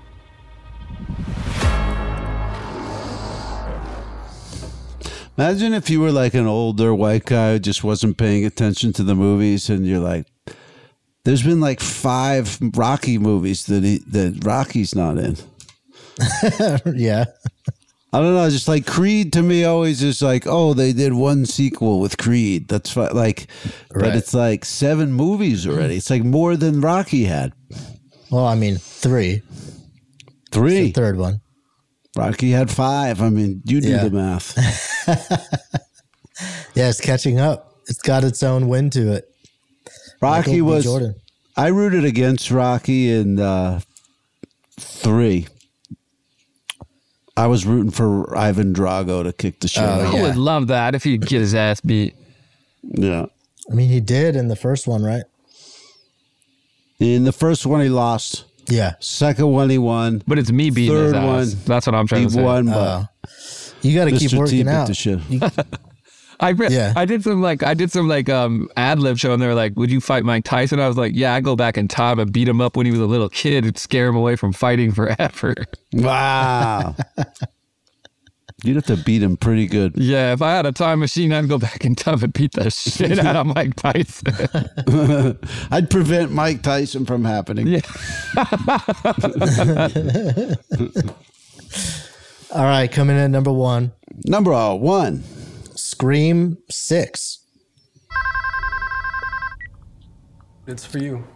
Imagine if you were like an older white guy who just wasn't paying attention to the movies, and you're like, there's been like 5 Rocky movies that Rocky's not in. Yeah. I don't know. Just like Creed to me always is like, oh, they did one sequel with Creed. That's fine. Like, but Right. it's like 7 movies already. It's like more than Rocky had. Well, I mean, 3. 3. The third one. Rocky had 5. I mean, you do Yeah. the math. Yeah, it's catching up. It's got its own wind to it. Rocky Michael B. was. Jordan. I rooted against Rocky in 3. I was rooting for Ivan Drago to kick the shit out. I would love that if he'd get his ass beat. Yeah. I mean, he did in the first one, right? In the first one, he lost. Yeah. Second one, he won. But it's me beating Third his ass. one, That's what I'm trying he to say. won, but You got to keep Mr. T working beat out. the shit. I Yeah. did some ad lib show, and they were like, "Would you fight Mike Tyson?" I was like, "Yeah, I go back in time and beat him up when he was a little kid and scare him away from fighting forever." Wow. You'd have to beat him pretty good. Yeah, if I had a time machine, I'd go back in time and beat the shit out of Mike Tyson. I'd prevent Mike Tyson from happening. Yeah. All right, coming in at number 1, Number 1. Scream 6. It's for you.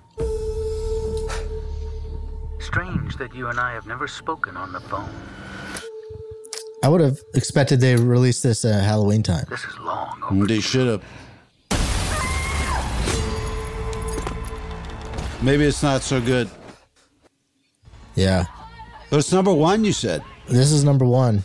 Strange that you and I have never spoken on the phone. I would have expected they release this at Halloween time. This is long. They should have. Maybe it's not so good. Yeah. But it's number 1, you said. This is number 1.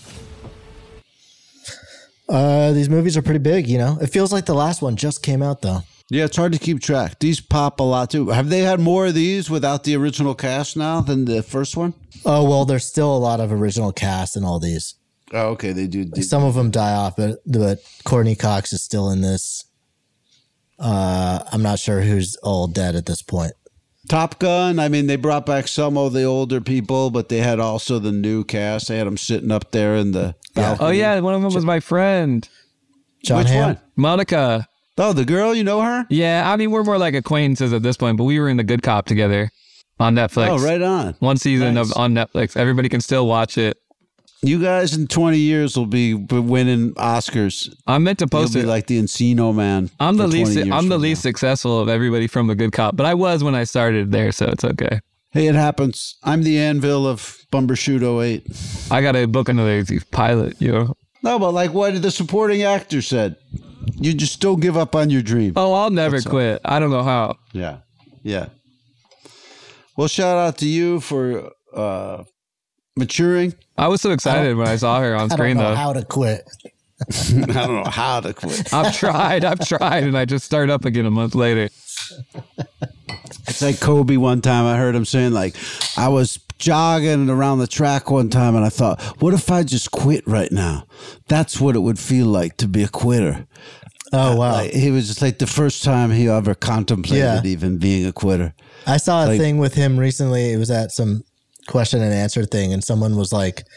These movies are pretty big, you know? It feels like the last one just came out, though. Yeah, it's hard to keep track. These pop a lot, too. Have they had more of these without the original cast now than the first one? Oh, well, there's still a lot of original cast in all these. Oh, okay. They do. Some of them die off, but Courtney Cox is still in this. I'm not sure who's all dead at this point. Top Gun, I mean, they brought back some of the older people, but they had also the new cast. They had them sitting up there in the balcony. Oh yeah, one of them was my friend, John Which Hamm. one? Monica. Oh, the girl, you know her? Yeah, I mean, we're more like acquaintances at this point, but we were in The Good Cop together on Netflix. Oh, right on. One season Nice. on Netflix. Everybody can still watch it. You guys in 20 years will be winning Oscars. I'm meant to post You'll be it. like the Encino Man. I'm the for 20 least. years I'm the from least successful of everybody from The Good Cop, but I was when I started there, so it's okay. Hey, it happens. I'm the Anvil of Bumbershoot 08. I got to book another pilot. You know. No, but like what the supporting actor said, you just don't give up on your dream. Oh, I'll never That's all. quit. I don't know how. Yeah, yeah. Well, shout out to you for maturing. I was so excited when I saw her on I screen, don't know though. how to quit. I don't know how to quit. I've tried, and I just started up again a month later. It's like Kobe one time. I heard him saying, like, I was jogging around the track one time and I thought, what if I just quit right now? That's what it would feel like to be a quitter. Oh, wow. Like, he was just like the first time he ever contemplated Yeah. even being a quitter. I saw a Like- thing with him recently. It was at some question and answer thing, and someone was like,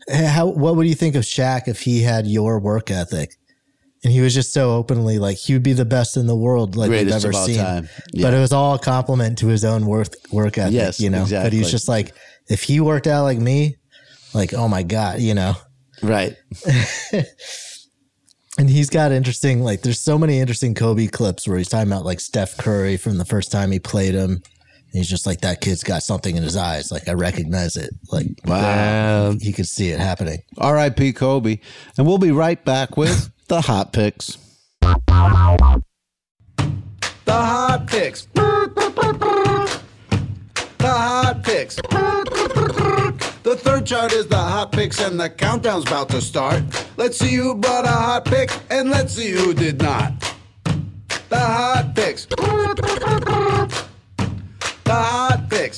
What would you think of Shaq if he had your work ethic? And he was just so openly like, he would be the best in the world, like we've Greatest ever of all seen. time. Yeah. But it was all a compliment to his own work ethic, Yes, you know? exactly. But he was just like, if he worked out like me, like, oh my God, you know? Right. And he's got interesting, like, there's so many interesting Kobe clips where he's talking about like Steph Curry from the first time he played him. And he's just like, that kid's got something in his eyes. Like, I recognize it. Like, Wow. he could see it happening. R.I.P. Kobe. And we'll be right back with the hot picks. The hot picks. The hot picks. The third chart is the hot picks, and the countdown's about to start. Let's see who brought a hot pick, and let's see who did not. The hot picks. The hot picks.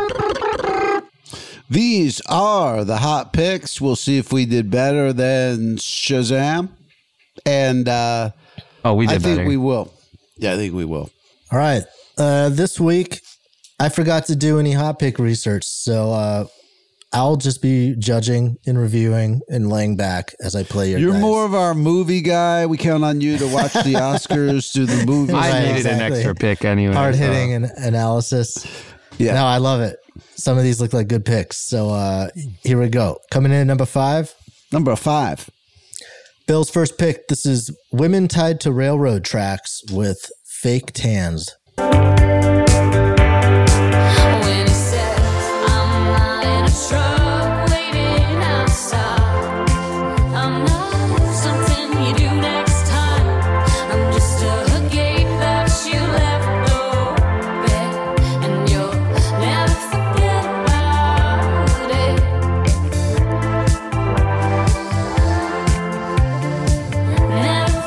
These are the hot picks. We'll see if we did better than Shazam. And we did I think better. we will. Yeah, I think we will. All right. This week, I forgot to do any hot pick research. So I'll just be judging and reviewing and laying back as I play your You're guys. more of our movie guy. We count on you to watch the Oscars, do the movies. I needed exactly. an extra pick anyway. Hard hitting and analysis. Yeah. No, I love it. Some of these look like good picks. So here we go. Coming in at number 5. Number 5. Bill's first pick. This is Women Tied to Railroad Tracks with Fake Tans. When he says I'm not in a truck waiting outside, I'm not something you do next time. I'm just a gate that you left open, and you'll never forget about it. Never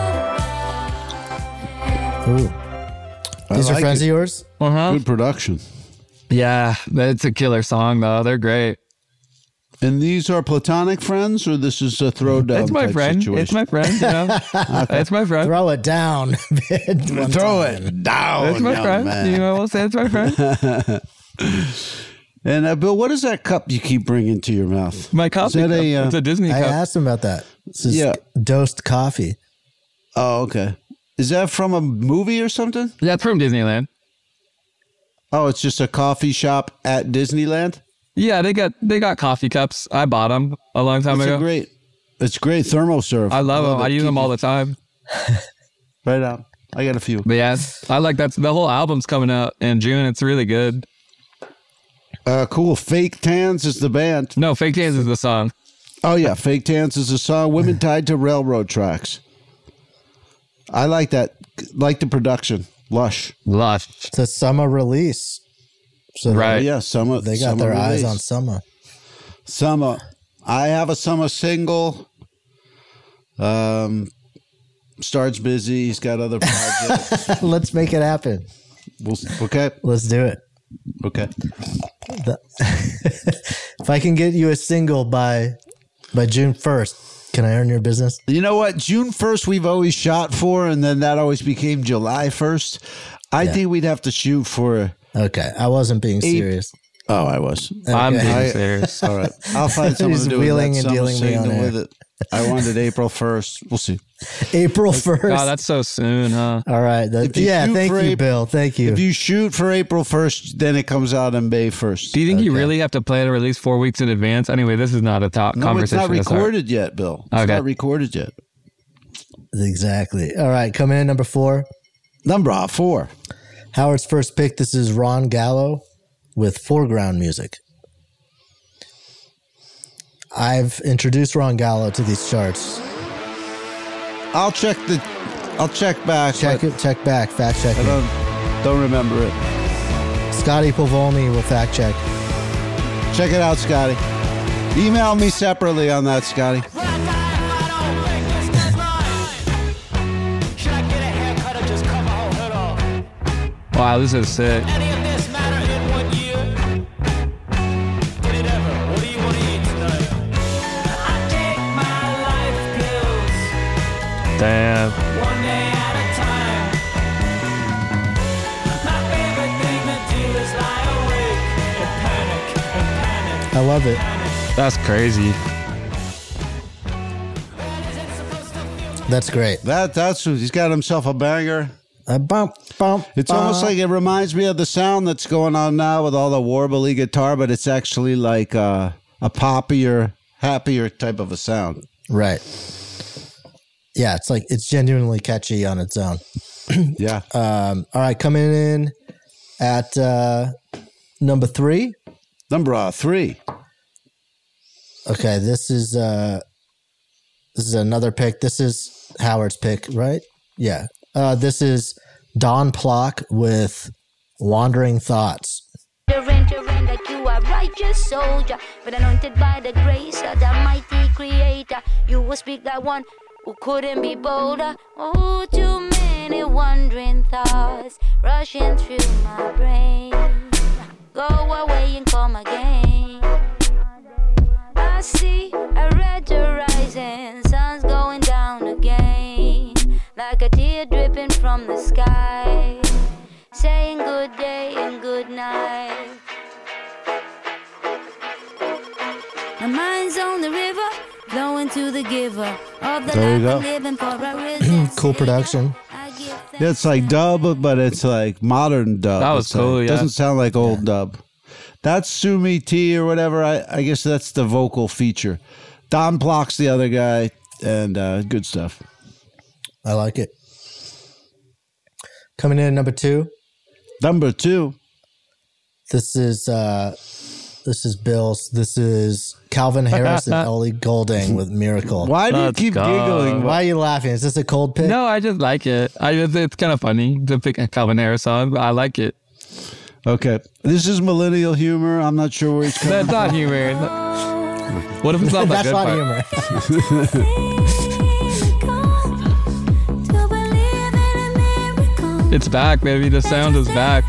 forget. Ooh. These are like friends it. of yours? Uh-huh. Good production. Yeah, it's a killer song though. They're great. And these are platonic friends, or this is a throwdown? It's my type friend. situation? It's my friend. You know? It's my friend. Throw it down. Throw it down. It's my young friend. man. You know, we'll say it's my friend. And Bill, what is that cup you keep bringing to your mouth? My coffee. Is that cup. It's a Disney I cup. asked him about that. This is Yeah. Dosed Coffee. Oh, okay. Is that from a movie or something? That's from Disneyland. Oh, it's just a coffee shop at Disneyland. Yeah, they got coffee cups. I bought them a long time ago. It's great thermoserve. I love them. I use them all the the time. Right on. I got a few. But yeah, I like that. The whole album's coming out in June. It's really good. Cool. Fake Tans is the band. No, Fake Tans is the song. Oh, yeah. Fake Tans is a song. Women Tied to Railroad Tracks. I like that. Like the production. Lush. It's a summer release. So Right. Yeah, summer. they got summer their eyes release. on summer. Summer. I have a summer single. Starts busy. He's got other projects. Let's make it happen. Okay. Let's do it. Okay. If I can get you a single by June 1st, can I earn your business? You know what? June 1st, we've always shot for, and then that always became July 1st. I think we'd have to shoot for. Okay. I wasn't being serious. Oh, I was. I'm Okay. being serious. All right. I'll find someone He's to do wheeling that and summer dealing me on single air. with it. I wanted April 1st. We'll see. April 1st. God, that's so soon, huh? All right. Yeah, shoot thank for you, April- Bill. Thank you. If you shoot for April 1st, then it comes out on May 1st. Do you think you really have to plan a release 4 weeks in advance? Anyway, this is not a top No, it's conversation. not to start. recorded yet, Bill. It's Okay. not recorded yet. Exactly. All right. Coming in number 4. Number 4. Howard's first pick. This is Ron Gallo with Foreground Music. I've introduced Ron Gallo to these charts. I'll check back. Check but it. Check back. Fact check. I don't remember it. Scotty Polvoni will fact check. Check it out, Scotty. Email me separately on that, Scotty. Wow, this is sick. Damn. I love it. That's crazy. That's great. That's he's got himself a banger. Bump. It's almost like it reminds me of the sound that's going on now with all the warbly guitar, but it's actually like a poppier, happier type of a sound. Right. Yeah, it's like it's genuinely catchy on its own. Yeah. All right, coming in at number 3. Number 3. Okay, this is another pick. This is Howard's pick, right? Yeah. This is Don Plock with Wandering Thoughts. Surrender like you are righteous soldier, but anointed by the grace of the mighty creator. You will speak like one who couldn't be bolder. Oh, too many wandering thoughts rushing through my brain. Go away and come again. I see a red horizon, sun's going down again, like a tear dripping from the sky, saying good day and good night. My mind's on the river, flowing to the giver of the There you life go. I'm living for a reason. Cool production. Yeah, it's like dub, but it's like modern dub. That was It's cool, like, yeah. Doesn't sound like old dub. That's Sumi T or whatever. I guess that's the vocal feature. Don Plock's the other guy, and good stuff. I like it. Coming in at number 2. Number 2. This is Bill's. This is Calvin Harris and Ellie Goulding with Miracle. Why do you Let's keep go. giggling? Why are you laughing? Is this a cold pick? No, I just like it. It's kind of funny to pick a Calvin Harris song, but I like it. Okay. This is millennial humor. I'm not sure where he's coming That's not humor. What if it's not the That's good not part? humor. It's back, baby. The sound is back.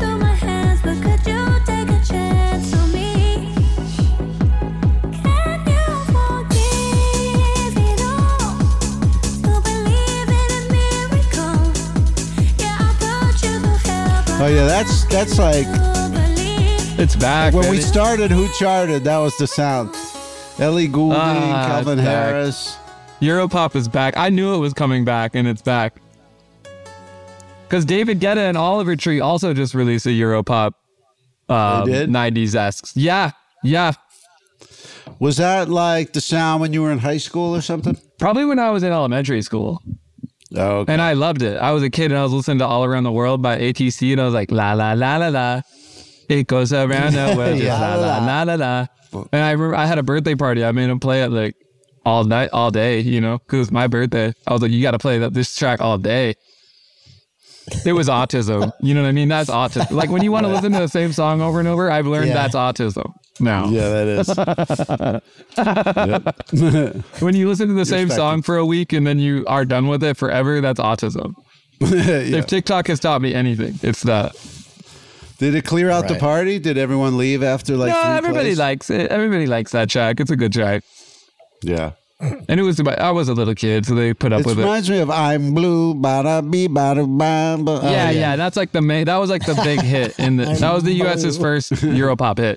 Oh yeah, that's like It's back. when we baby. started Who Charted, that was the sound. Ellie Goulding, Calvin it's back. Harris. Europop is back. I knew it was coming back, and it's back. Because David Guetta and Oliver Tree also just released a Europop They did? 90s-esque. Yeah. Was that like the sound when you were in high school or something? Probably when I was in elementary school. Oh, okay. And I loved it. I was a kid and I was listening to All Around the World by ATC and I was like, la, la, la, la, la. It goes around the world, just la, la, la, la, la. And I remember I had a birthday party. I made him play it like all night, all day, you know, because it was my birthday. I was like, you got to play this track all day. It was autism. You know what I mean? That's autism. Like when you want to listen to the same song over and over, I've learned that's autism now. Yeah, that is. When you listen to the same spectrum. song for a week and then you are done with it forever, that's autism. Yeah. If TikTok has taught me anything, it's that. Did it clear out the Right. party? Did everyone leave after like No, 3 everybody plays? likes it. Everybody likes that track. It's a good track. Yeah. And it was about, I was a little kid, so they put up It with it. reminds me of I'm Blue, bada bee, bada bam. Ba. Yeah. That's like the main. That was like the big hit in the. That was the U.S.'s first Europop hit.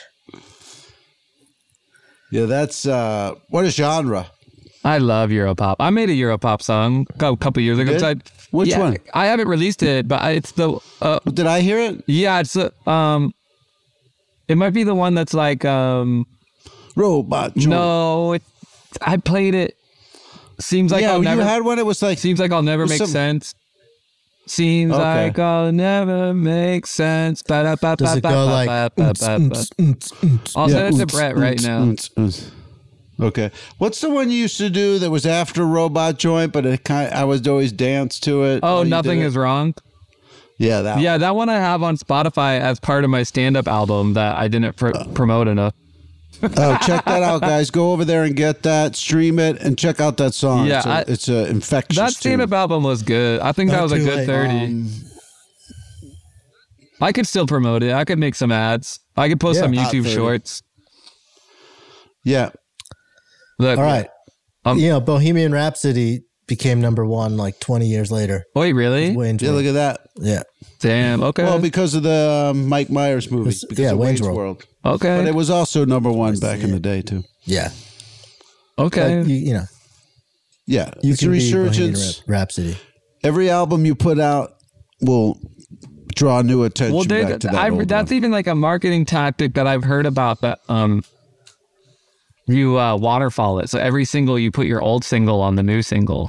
Yeah, that's what a genre. I love Europop. I made a Europop song a couple years ago. did? So Which one? I haven't released it, but it's the. Did I hear it? Yeah, it's it might be the one that's like Robot Joint. no, I played it. Seems like yeah, I'll never. you had one. It was like Seems like I'll never make some- sense. Seems Okay. like I'll never make sense. Does it go like? I'll send it to Brett right now. Okay. What's the one you used to do that was after Robot Joint, but I would always dance to it? Oh, while you Nothing did it? Is Wrong. Yeah, that. Yeah, that one I have on Spotify as part of my stand-up album that I didn't promote enough. Oh, check that out, guys. Go over there and get that, stream it, and check out that song. Yeah, it's a infectious That tune. stand-up album was good. I think that Not was a too good late. 30. I could still promote it. I could make some ads. I could post Yeah, some not YouTube 30. shorts. Yeah. Look, All right. Um, Bohemian Rhapsody became number one like 20 years later. Wait, really? Wayne's Yeah, World. look at that. Yeah. Damn. Okay. Well, because of the Mike Myers movie. Because of Wayne's World. Okay. But it was also number one back in the day, too. Yeah. Okay. Like, you know. Yeah. You It's a can be resurgence. Bohemian Rhapsody. Every album you put out will draw new attention Well, back to that old that's one. even like a marketing tactic that I've heard about. That you waterfall it. So every single you put your old single on the new single.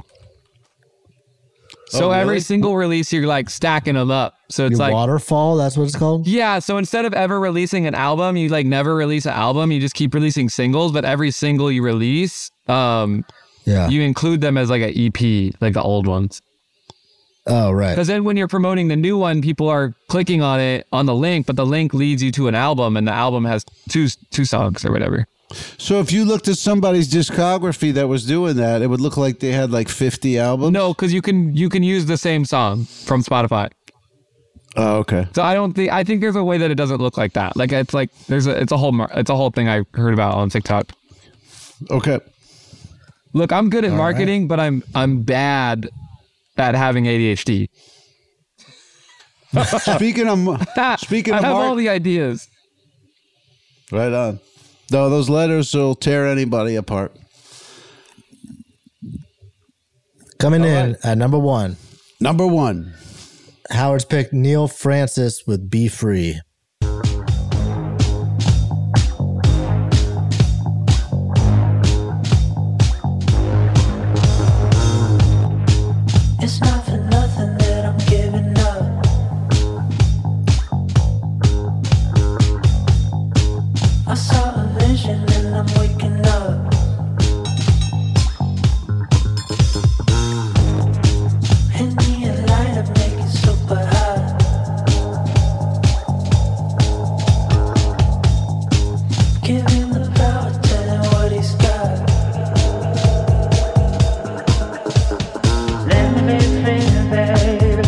So Oh, really? every single release you're like stacking them up. So it's Your like waterfall, that's what it's called? yeah. So instead of ever releasing an album, you like never release an album. You just keep releasing singles. But every single you release, you include them as like an EP, like the old ones. Oh, right. Because then when you're promoting the new one, people are clicking on it on the link, but the link leads you to an album, and the album has two songs or whatever. So if you looked at somebody's discography that was doing that, it would look like they had like 50 albums? No, because you can use the same song from Spotify. Oh, okay. So I think there's a way that it doesn't look like that. Like it's like it's a whole thing I heard about on TikTok. Okay. Look, I'm good at marketing, but I'm bad at having ADHD. Speaking of I have all the ideas. Right on. No, those letters will tear anybody apart. Coming in at number one. Number one. Howard's picked Neil Francis with Be Free. It's not for nothing that I'm giving up. I saw a vision and I'm waking up. Hit me a light up, make it super hot. Give him the power, tell him what he's got. Let me be free, baby.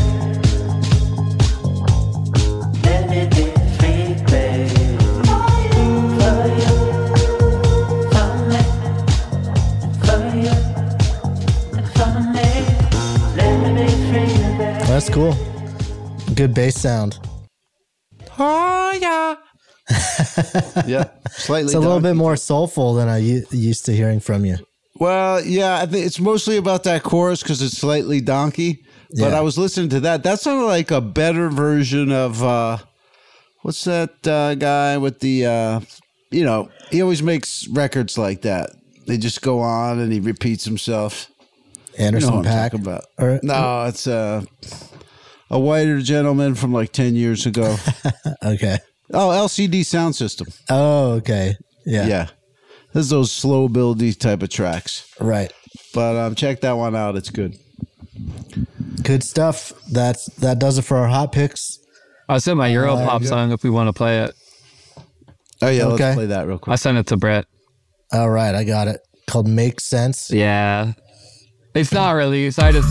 Let me be free, baby. For you, for me, for you, for me. Let me be free, baby. That's cool. Good bass sound. Oh, yeah. Yeah. Slightly It's a little dark. bit more soulful than I used to hearing from you. Well, yeah, I think it's mostly about that chorus because it's slightly donkey. But Yeah. I was listening to that. That sounded like a better version of what's that guy with the he always makes records like that. They just go on and he repeats himself. Anderson You know what I'm Paak? talking about. Or- No, it's a whiter gentleman from like 10 years ago. Okay. Oh, LCD Sound System. Oh, okay. Yeah. Yeah. There's those slow buildy type of tracks. Right. But check that one out. It's good. Good stuff. That does it for our hot picks. I sent my Europop song if we want to play it. Oh, yeah. Okay. Let's play that real quick. I sent it to Brett. All right, I got it. Called Make Sense. Yeah. It's not released. I just.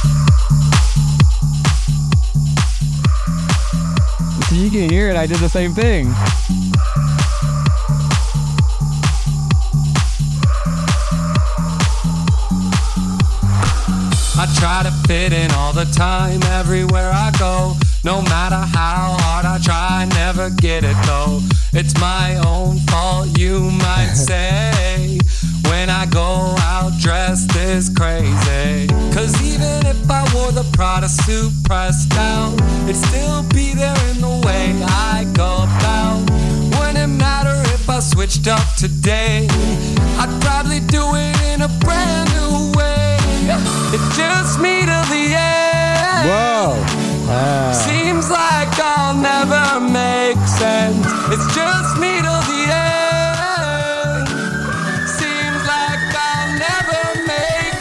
So you can hear it. I did the same thing. I try to fit in all the time, everywhere I go. No matter how hard I try, I never get it though. It's my own fault, you might say. When I go out dressed this crazy. Cause even if I wore the Prada suit pressed down, it'd still be there in the way I go about. Wouldn't matter if I switched up today, I'd probably do it in a brand new way. It's just me to the end. Whoa. Seems like I'll never make sense. It's just me to the end. Seems like I'll never make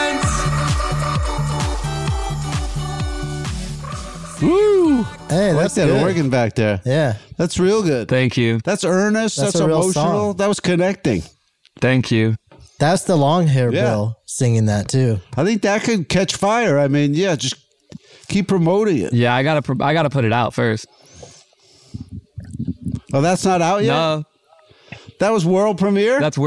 sense. Woo. Hey, I like that's that good. organ back there. Yeah. That's real good. Thank you. That's earnest. That's That's a real emotional. song. That was connecting. Thank you. That's the long hair Yeah. Bill singing that too. I think that could catch fire. I mean, yeah, just keep promoting it. Yeah, I gotta put it out first. Oh, that's not out yet? No, That was world premiere? that's world.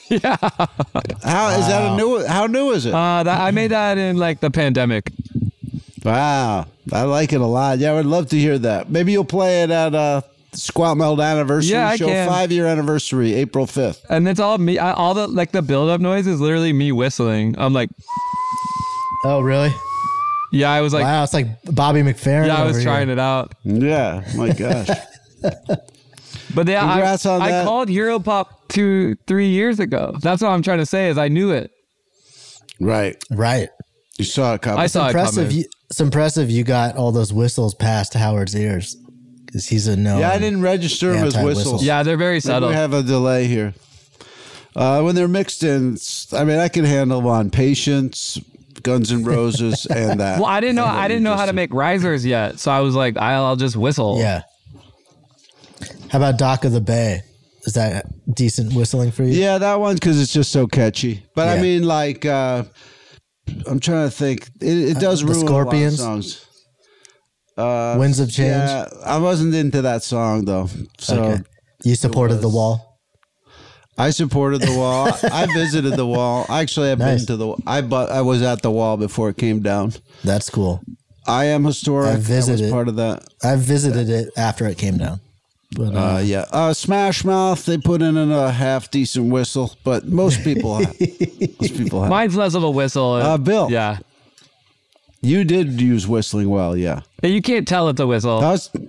Yeah. How is that a new? How new is it? I made that in like the pandemic. Wow, I like it a lot. Yeah, I would love to hear that. Maybe you'll play it at Squat Melt anniversary show, 5-year anniversary, April 5th. And it's all me. All the like the build up noise is literally me whistling. I'm like, oh really? Yeah, I was like, wow, it's like Bobby McFerrin. Yeah, I was trying it out. Yeah, my gosh. But yeah, Congrats on I that. called Europop 2-3 years ago. That's what I'm trying to say is I knew it. Right. You saw it coming. I saw it coming. It's impressive you got all those whistles past Howard's ears because he's a no. Yeah, I didn't register them as whistles. Yeah, they're very subtle. We have a delay here. When they're mixed in, I mean, I can handle them on Patience, Guns N' Roses, and that. Well, I didn't know how to make risers yet, so I was like, I'll just whistle. Yeah. How about Dock of the Bay? Is that decent whistling for you? Yeah, that one because it's just so catchy. But I mean, like, I'm trying to think. It does ruin Scorpions? a lot of songs. Winds of Change? Yeah, I wasn't into that song though. So Okay. You supported The Wall? I supported The Wall. I visited The Wall. Actually, I've been to the. I was at The Wall before it came down. That's cool. I Am Historic. I visited. I was part of that. I visited it after it came down. But, yeah. Smash Mouth, they put in a half decent whistle, but most people have. Mine's less of a whistle. Bill. Yeah. You did use whistling well, yeah. You can't tell it's a whistle.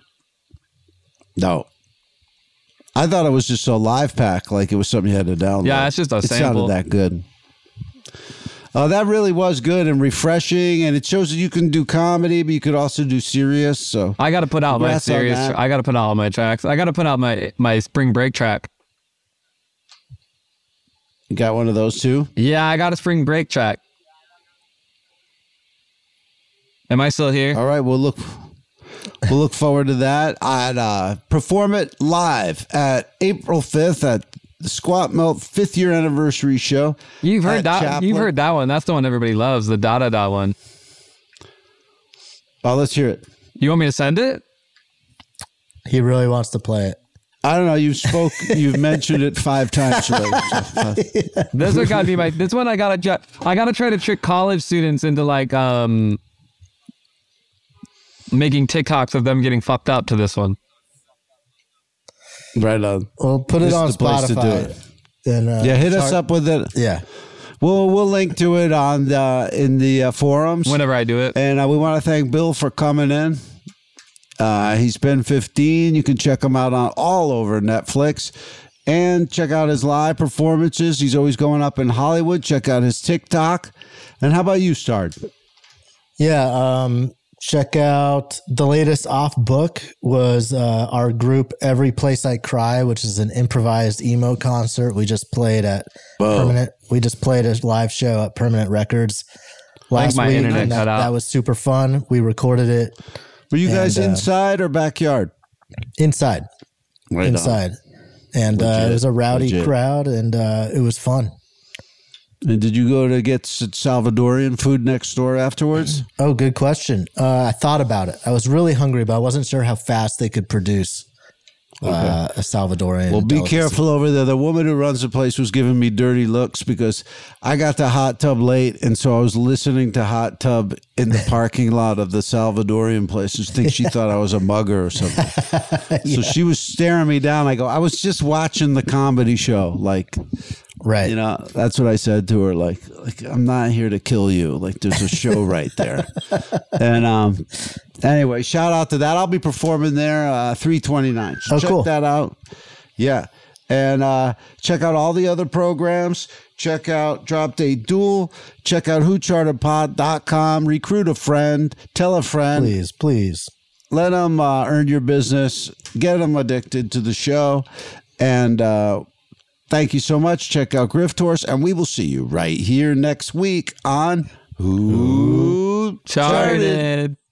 No. I thought it was just a live pack, like it was something you had to download. Yeah, it's just a it sample. sounded that good. That really was good and refreshing, and it shows that you can do comedy, but you could also do serious. So I got to put out my congrats on serious. that. I got to put out all my tracks. I got to put out my spring break track. You got one of those too? Yeah, I got a spring break track. Am I still here? All right, we'll look forward to that. I'd perform it live at April 5th at the Squat Melt 5th year anniversary show. You've heard at that. Chaplin. You've heard that one. That's the one everybody loves. The da da da one. Oh, let's hear it. You want me to send it? he really wants to play it. I don't know. You've mentioned it 5 times already. This one gotta be my. This one I gotta try to trick college students into like making TikToks of them getting fucked up to this one. Right on. Well, put it This on is the place to do Spotify. it. And, Yeah, hit us up with it. Yeah. We'll link to it on in the forums whenever I do it. And we want to thank Bill for coming in. He's been 15. You can check him out on all over Netflix and check out his live performances. He's always going up in Hollywood. Check out his TikTok. And how about you, Stard? Yeah. Check out the latest off book was our group Every Place I Cry, which is an improvised emo concert. We just played at Permanent. We just played a live show at Permanent Records last my week. internet And cut out. that was super fun. We recorded it. Were you guys inside or backyard? Inside. Right inside. And it was a rowdy crowd, and it was fun. And did you go to get Salvadorian food next door afterwards? Oh, good question. I thought about it. I was really hungry, but I wasn't sure how fast they could produce a Salvadorian. Well, be delicacy. careful over there. The woman who runs the place was giving me dirty looks because I got to Hot Tub late, and so I was listening to Hot Tub in the parking lot of the Salvadorian place. I think she thought I was a mugger or something. So she was staring me down. I go, I was just watching the comedy show. Like, right. You know, that's what I said to her. Like I'm not here to kill you. Like, there's a show right there. And anyway, shout out to that. I'll be performing there 3/29. So check that out. Yeah. And check out all the other programs. Check out Drop Day Duel. Check out WhoChartedPod.com. Recruit a friend. Tell a friend. Please. Let them earn your business. Get them addicted to the show. And thank you so much. Check out Grift Horse. And we will see you right here next week on Who Charted.